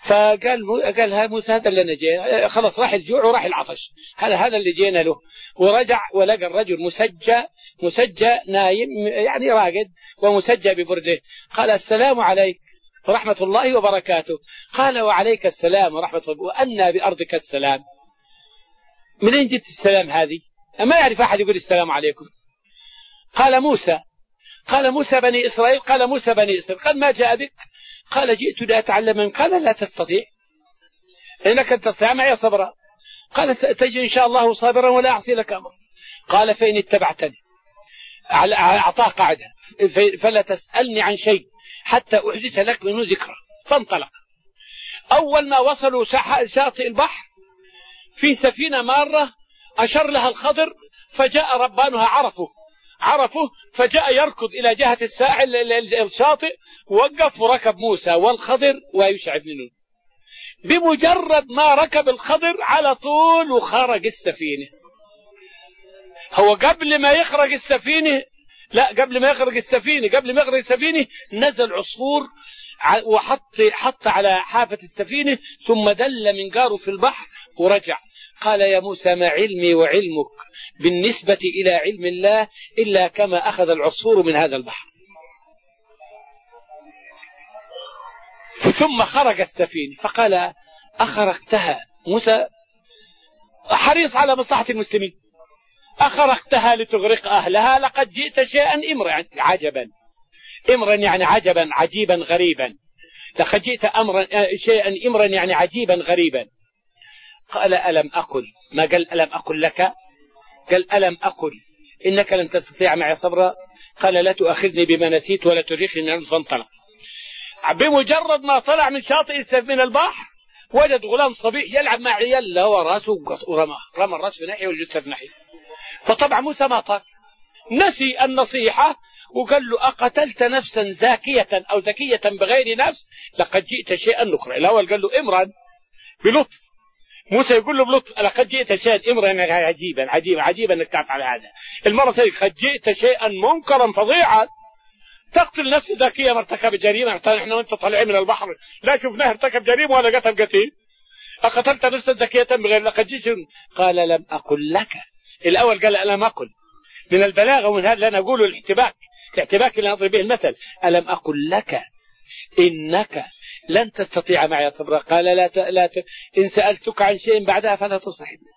فقال قال موسى هذا اللي أنا جاي، خلاص راح الجوع وراح العطش، هذا هذا اللي جينا له. ورجع ولقى الرجل مسجى مسجى نايم يعني راقد ومسجى ببرده. قال السلام عليك ورحمة الله وبركاته. قال وعليك السلام ورحمة الله، وأنى بأرضك السلام؟ منين جبت السلام هذه؟ ما يعرف أحد يقول السلام عليكم. قال موسى قال موسى بني إسرائيل. قال موسى بني إسرائيل. قال ما جاء بك؟ قال جئت لأتعلم منك. قال لا تستطيع، إنك تستطيع معي صبرا. قال تجد إن شاء الله صابرا ولا أعصي لك أمر. قال فإن اتبعتني، أعطاه قاعدة، فلا تسألني عن شيء حتى أحدث لك منه ذكرى. فانطلق. أول ما وصلوا شاطئ البحر في سفينة مارة أشر لها الخضر، فجاء ربانها عرفه عرفه فجاء يركض إلى جهة الساحل الشاطئ، ووقف وركب موسى والخضر ويشع بن نون. بمجرد ما ركب الخضر على طول وخرج السفينة. هو قبل ما يخرج السفينة لا قبل ما يخرج السفينة قبل ما يخرج السفينة نزل عصفور وحط حط على حافة السفينة، ثم دل منقاره في البحر ورجع. قال يا موسى ما علمي وعلمك بالنسبة إلى علم الله إلا كما أخذ العصفور من هذا البحر. ثم خرج السفينة فقال أخرقتها. موسى حريص على مصلحة المسلمين. أخرقتها لتغرق أهلها؟ لقد جئت شيئا إمرا عجبا. إمرا يعني عجبا عجيبا غريبا. لقد جئت أمرا شيئا إمرا يعني عجيبا غريبا. قال ألم أقل، ما قال ألم أقل لك، قال ألم أقل إنك لن تستطيع معي صبرا. قال لا تؤاخذني بما نسيت ولا تريقني. فانطلق. بمجرد ما طلع من شاطئ من البحر وجد غلام صبي يلعب مع عيال له وراسه ورماه، رمى الراس في ناحية والجثة في ناحية. فطبعا موسى ما طاق، نسي النصيحة وقال له أقتلت نفسا زاكية أو زكية بغير نفس لقد جئت شيئا نكرا. الأول قال له إمرا بلطف، موسى يقول له بلطف لقد جئت شيئا إمرا عجيبا عجيبا عجيبا أنك تعرف على هذا. المرة الثانية قد جئت شيئا منكرا فظيعا، تقتل نفس ذكية ما ارتكب جريمة. احنا وانت طالعين من البحر لا شفناه ارتكب جريمة ولا قتل قتيل. أقتلت نفسا ذكية بغير لقد جئت. قال لم أقل لك. الأول قال ألم أقل، من البلاغة ومن هذا اللي أنا أقوله الاحتباك الاحتباك اللي أضرب به المثل. ألم أقل لك إنك لن تستطيع معي صبرا. قال لا ت... لا ت... إن سألتك عن شيء بعدها فلا تصحبني.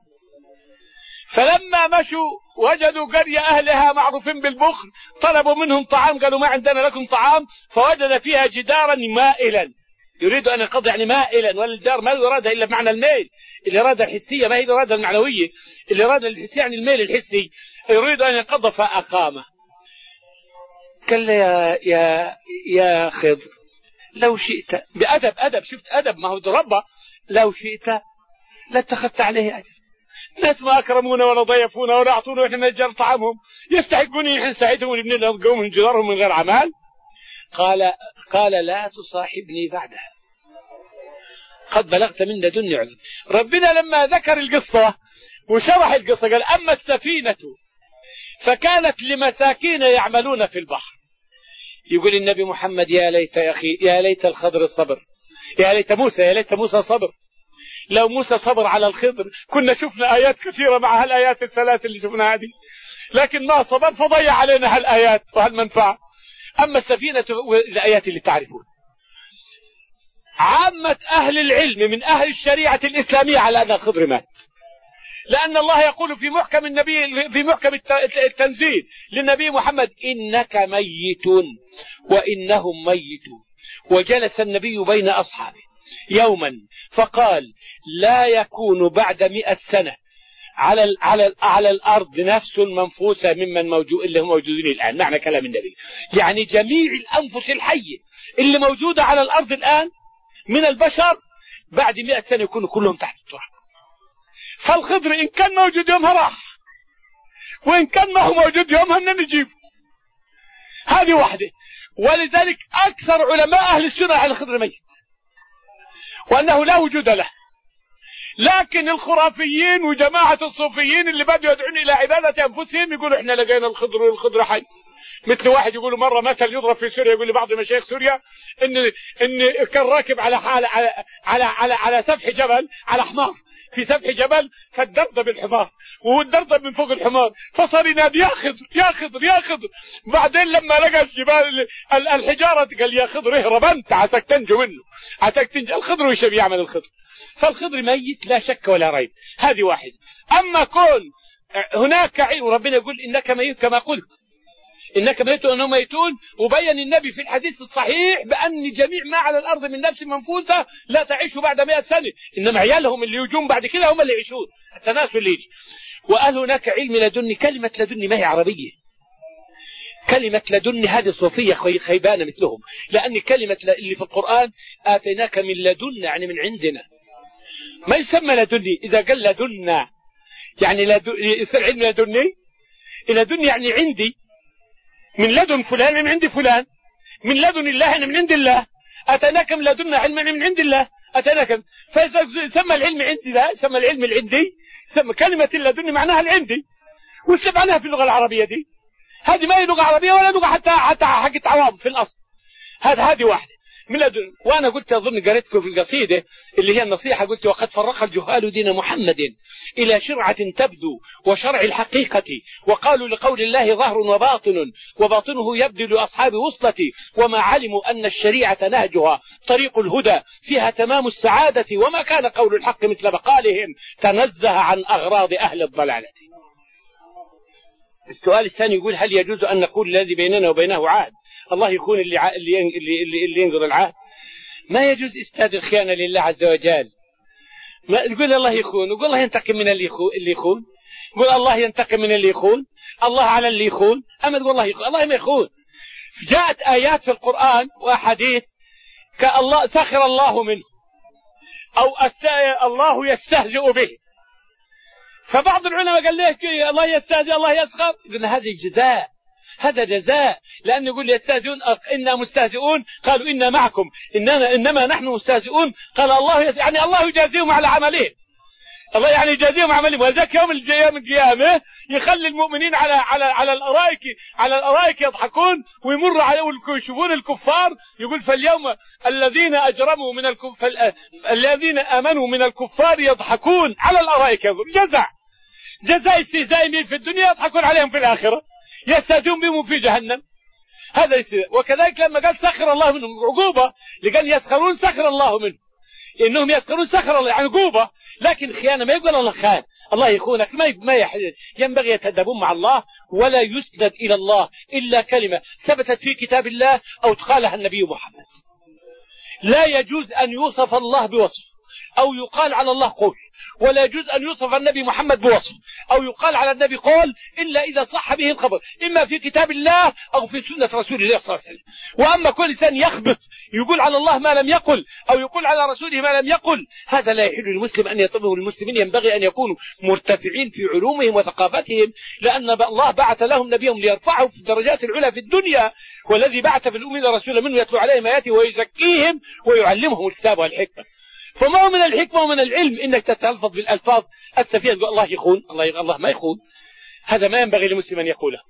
فلما مشوا وجدوا قرية أهلها معروفين بالبخل، طلبوا منهم طعام قالوا ما عندنا لكم طعام. فوجد فيها جدارا مائلا يريد أن ينقض، يعني مائلا، والجدار ما يراد إلا بمعنى الميل، الإرادة الحسية ما هي الإرادة المعنوية، الإرادة الحسية يعني الميل الحسي، يريد أن ينقض فأقامه. قال يا يا يا خضر لو شئت بأدب أدب شفت أدب ما هو ربه، لو شئت لاتخذت عليه أجر. ناس ما أكرمونا ولا ضيفونا ولا أعطونا وإحنا نجر طعامهم، يستحقون إحنا نساعدهم ونبني لهم قوم من جدارهم من غير عمل. قال قال لا تصاحبني بعدها قد بلغت من لدني عذر. ربنا لما ذكر القصة وشرح القصة قال أما السفينة فكانت لمساكين يعملون في البحر. يقول النبي محمد يا ليت يا أخي يا ليت الخضر الصبر، يا ليت موسى يا ليت موسى صبر. لو موسى صبر على الخضر كنا شفنا آيات كثيرة مع هالآيات الثلاث اللي شفنا هذه، لكن ما صبر فضيع علينا هالآيات وهالمنفعة. أما السفينة الآيات اللي تعرفون عامة أهل العلم من أهل الشريعة الإسلامية على أن الخضر مات، لأن الله يقول في محكم النبي في محكم التنزيل للنبي محمد إنك ميت وإنهم ميتون. وجلس النبي بين أصحابه يوما فقال لا يكون بعد مئة سنة على ال على ال على الأرض نفس منفوسة ممن موجود اللي هم موجودين الآن. معنى كلام النبي يعني جميع الأنفس الحية اللي موجودة على الأرض الآن من البشر بعد مئة سنة يكونوا كلهم تحت التراب. فالخضر إن كان موجود يومها راح، وإن كان ما هو موجود يومها نجيبه. هذه واحدة. ولذلك أكثر علماء أهل السنة على الخضر ميت وأنه لا وجود له. لكن الخرافيين وجماعة الصوفيين اللي بدوا يدعون إلى عبادة أنفسهم يقولوا إحنا لقينا الخضر والخضر حي. مثل واحد يقول مرة مثل يضرب في سوريا، يقول لبعض مشايخ سوريا إن إن كان راكب على على على على على سفح جبل، على حمار في سفح جبل، فالدردب الحمار وهو الدردب من فوق الحمار، فصار ينادي يا خضر يا خضر يا خضر. بعدين لما لقى الجبال الحجارة قال يا خضر اهرب انت عساك تنجو منه، عساك تنجو. الخضر وش بيعمل الخضر؟ فالخضر ميت لا شك ولا ريب. هذه واحد. اما كون هناك علم، ربنا يقول انك ميت كما قلت، انك ميت وانهم ميتون، وبين النبي في الحديث الصحيح بان جميع ما على الارض من نفس منفوسه لا تعيش بعد مئة سنه، انما عيالهم اللي يجون بعد كده هم اللي يعيشون، التناسل اللي يجي. وقال هناك علم لدني. كلمه لدني ما هي عربيه، كلمه لدني هذه صوفيه خيبانه مثلهم، لان كلمه اللي في القران اتيناك من لدنا يعني من عندنا، ما يسمى لدني. اذا قال لدنا يعني لدن... يصير علم لدني، لدني يعني عندي، من لدن فلان من عند فلان، من لدن الله يعني من عند الله. أتناك من لدنا علما من عند الله، أتناك. فسمى العلم عندي، لا سمى العلم العندي، سمى كلمة لدني معناها العندي. وش معناها في اللغة العربية دي؟ هذه ما هي لغة عربية ولا لغة حتى حتى حقت عوام في الأصل. هذا هذه واحدة من لدن. وأنا قلت أظن قريتكم في القصيدة اللي هي النصيحة، قلت وقد فرق الجهال دين محمد إلى شرعة تبدو وشرع الحقيقة، وقالوا لقول الله ظهر وباطن وباطنه يبدو لأصحاب وصلتي، وما علموا أن الشريعة نهجها طريق الهدى فيها تمام السعادة، وما كان قول الحق مثل مقالهم تنزه عن أغراض أهل الضلالة. السؤال الثاني يقول هل يجوز أن نقول الذي بيننا وبينه عهد الله يخون اللي اللي اللي, اللي ينقض العهد؟ ما يجوز استاد الخيانة لله عز وجل. ما تقول الله يخون وقول الله ينتقم من اللي يخون، اللي يخون قول الله ينتقم من اللي يخون، الله على اللي يخون، أما تقول الله يخون، الله ما يخون. جاءت آيات في القرآن وأحاديث كالله سخر الله منه أو الله يستهزئ به، فبعض العلماء قال ليه الله يستهزئ الله يسخر، قلنا هذا جزاء، هذا جزاء، لأن يقول يستهزئون إنا مستهزئون، قالوا إنا معكم إننا إنما نحن مستهزئون، قال الله يس... يعني الله يجازيهم على عملهم، الله يعني يجازيهم عملهم. ولذلك يوم القيامة يخلي المؤمنين على على على الأرائك على الأرائك يضحكون، ويمر عليهم يشوفون الكفار، يقول فاليوم الذين أجرموا من الكفار الذين آمنوا من الكفار يضحكون على الأرائك، جزاء جزاء استهزاء في الدنيا، يضحكون عليهم في الآخرة، يستهزئون بهم في جهنم. هذا يصير. وكذلك لما قال سخر الله منهم عقوبة، لقال يسخرون سخر الله منهم، إنهم يسخرون سخر الله عقوبة. لكن خيانة ما يقول الله خان، الله يخونك، ما ما ينبغي يتأدبون مع الله، ولا يسند إلى الله إلا كلمة ثبتت في كتاب الله أو قالها النبي محمد. لا يجوز أن يوصف الله بوصف أو يقال على الله قول، ولا يجوز أن يوصف النبي محمد بوصف أو يقال على النبي قول إلا إذا صح به الخبر، إما في كتاب الله أو في سنة رسول الله صلى الله عليه وسلم. وأما كل إنسان يخبط يقول على الله ما لم يقل أو يقول على رسوله ما لم يقل، هذا لا يحل للمسلم أن يطلبه. المسلمين ينبغي أن يكونوا مرتفعين في علومهم وثقافتهم، لأن الله بعث لهم نبيهم ليرفعهم في الدرجات العلى في الدنيا، والذي بعث في الأمين رسولا منه يتلو عليهم آياته ويزكيهم ويعلمهم الكتاب والحكمة. فما هو من الحكمة ومن العلم إنك تتلفظ بالألفاظ السفيهة، الله يخون، الله الله ما يخون. هذا ما ينبغي لمسلم أن يقوله.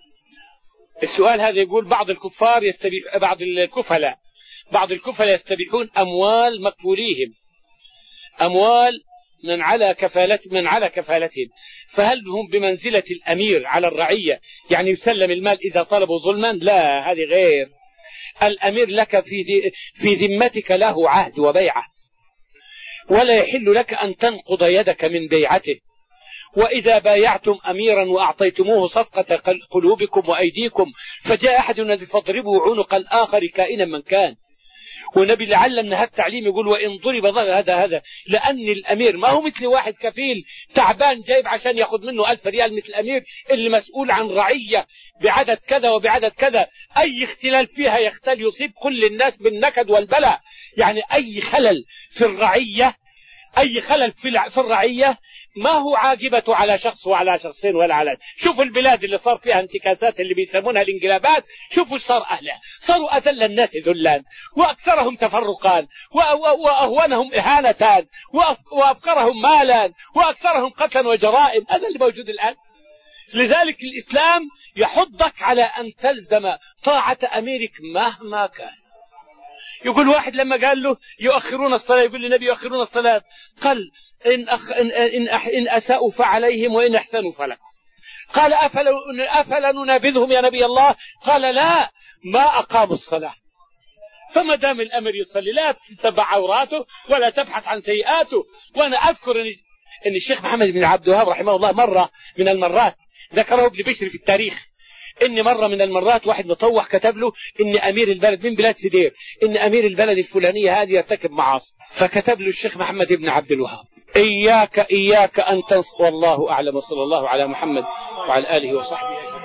السؤال هذا يقول بعض الكفار يستبيح بعض الكفلاء بعض الكفلاء يستبيحون أموال مكفوليهم، أموال من على كفالة من على كفالتهم، فهل هم بمنزلة الأمير على الرعية، يعني يسلم المال إذا طلبوا ظلما؟ لا، هذه غير. الأمير لك في في ذمتك له عهد وبيعة، ولا يحل لك أن تنقض يدك من بيعته. وإذا بايعتم أميرا وأعطيتموه صفقة قلوبكم وأيديكم فجاء أحد الذي فاضربوا عنق الآخر كائنا من كان. والنبي لعل أن هذا التعليم يقول وإن ضرب ضرب هذا هذا لأن الأمير ما هو مثل واحد كفيل تعبان جايب عشان يأخذ منه ألف ريال، مثل الأمير اللي مسؤول عن رعية بعدد كذا وبعدد كذا، أي اختلال فيها يختل يصيب كل الناس بالنكد والبلاء. يعني أي خلل في الرعية أي خلل في الرعية ما هو عاقبة على شخص وعلى شخصين ولا على. شوفوا البلاد اللي صار فيها انتكاسات اللي بيسمونها الانقلابات، شوفوا صار أهلها، صاروا أذل الناس ذلان، وأكثرهم تفرقان، وأهونهم إهانتان، وأفقرهم مالا، وأكثرهم قتلا وجرائم. هذا اللي موجود الآن. لذلك الإسلام يحضك على أن تلزم طاعة أميرك مهما كان. يقول واحد لما قال له يؤخرون الصلاة، يقول للنبي يؤخرون الصلاة، قال إن, أخ إن, إن, إن أساءوا فعليهم وإن أحسنوا فلكم. قال أفلا, أفلا ننابذهم يا نبي الله؟ قال لا، ما أقاموا الصلاة. فما دام الأمر يصلي لا تتبع عوراته ولا تبحث عن سيئاته. وأنا أذكر أن, إن الشيخ محمد بن عبد الوهاب رحمه الله مرة من المرات ذكره ابن بشر في التاريخ، إن مرة من المرات واحد مطوح كتب له إن أمير البلد من بلاد سدير، إن أمير البلد الفلانية هذه يرتكب معاصي. فكتب له الشيخ محمد بن عبد الوهاب إياك إياك أن تنصر. والله أعلم، وصلى الله على محمد وعلى آله وصحبه أجمعين.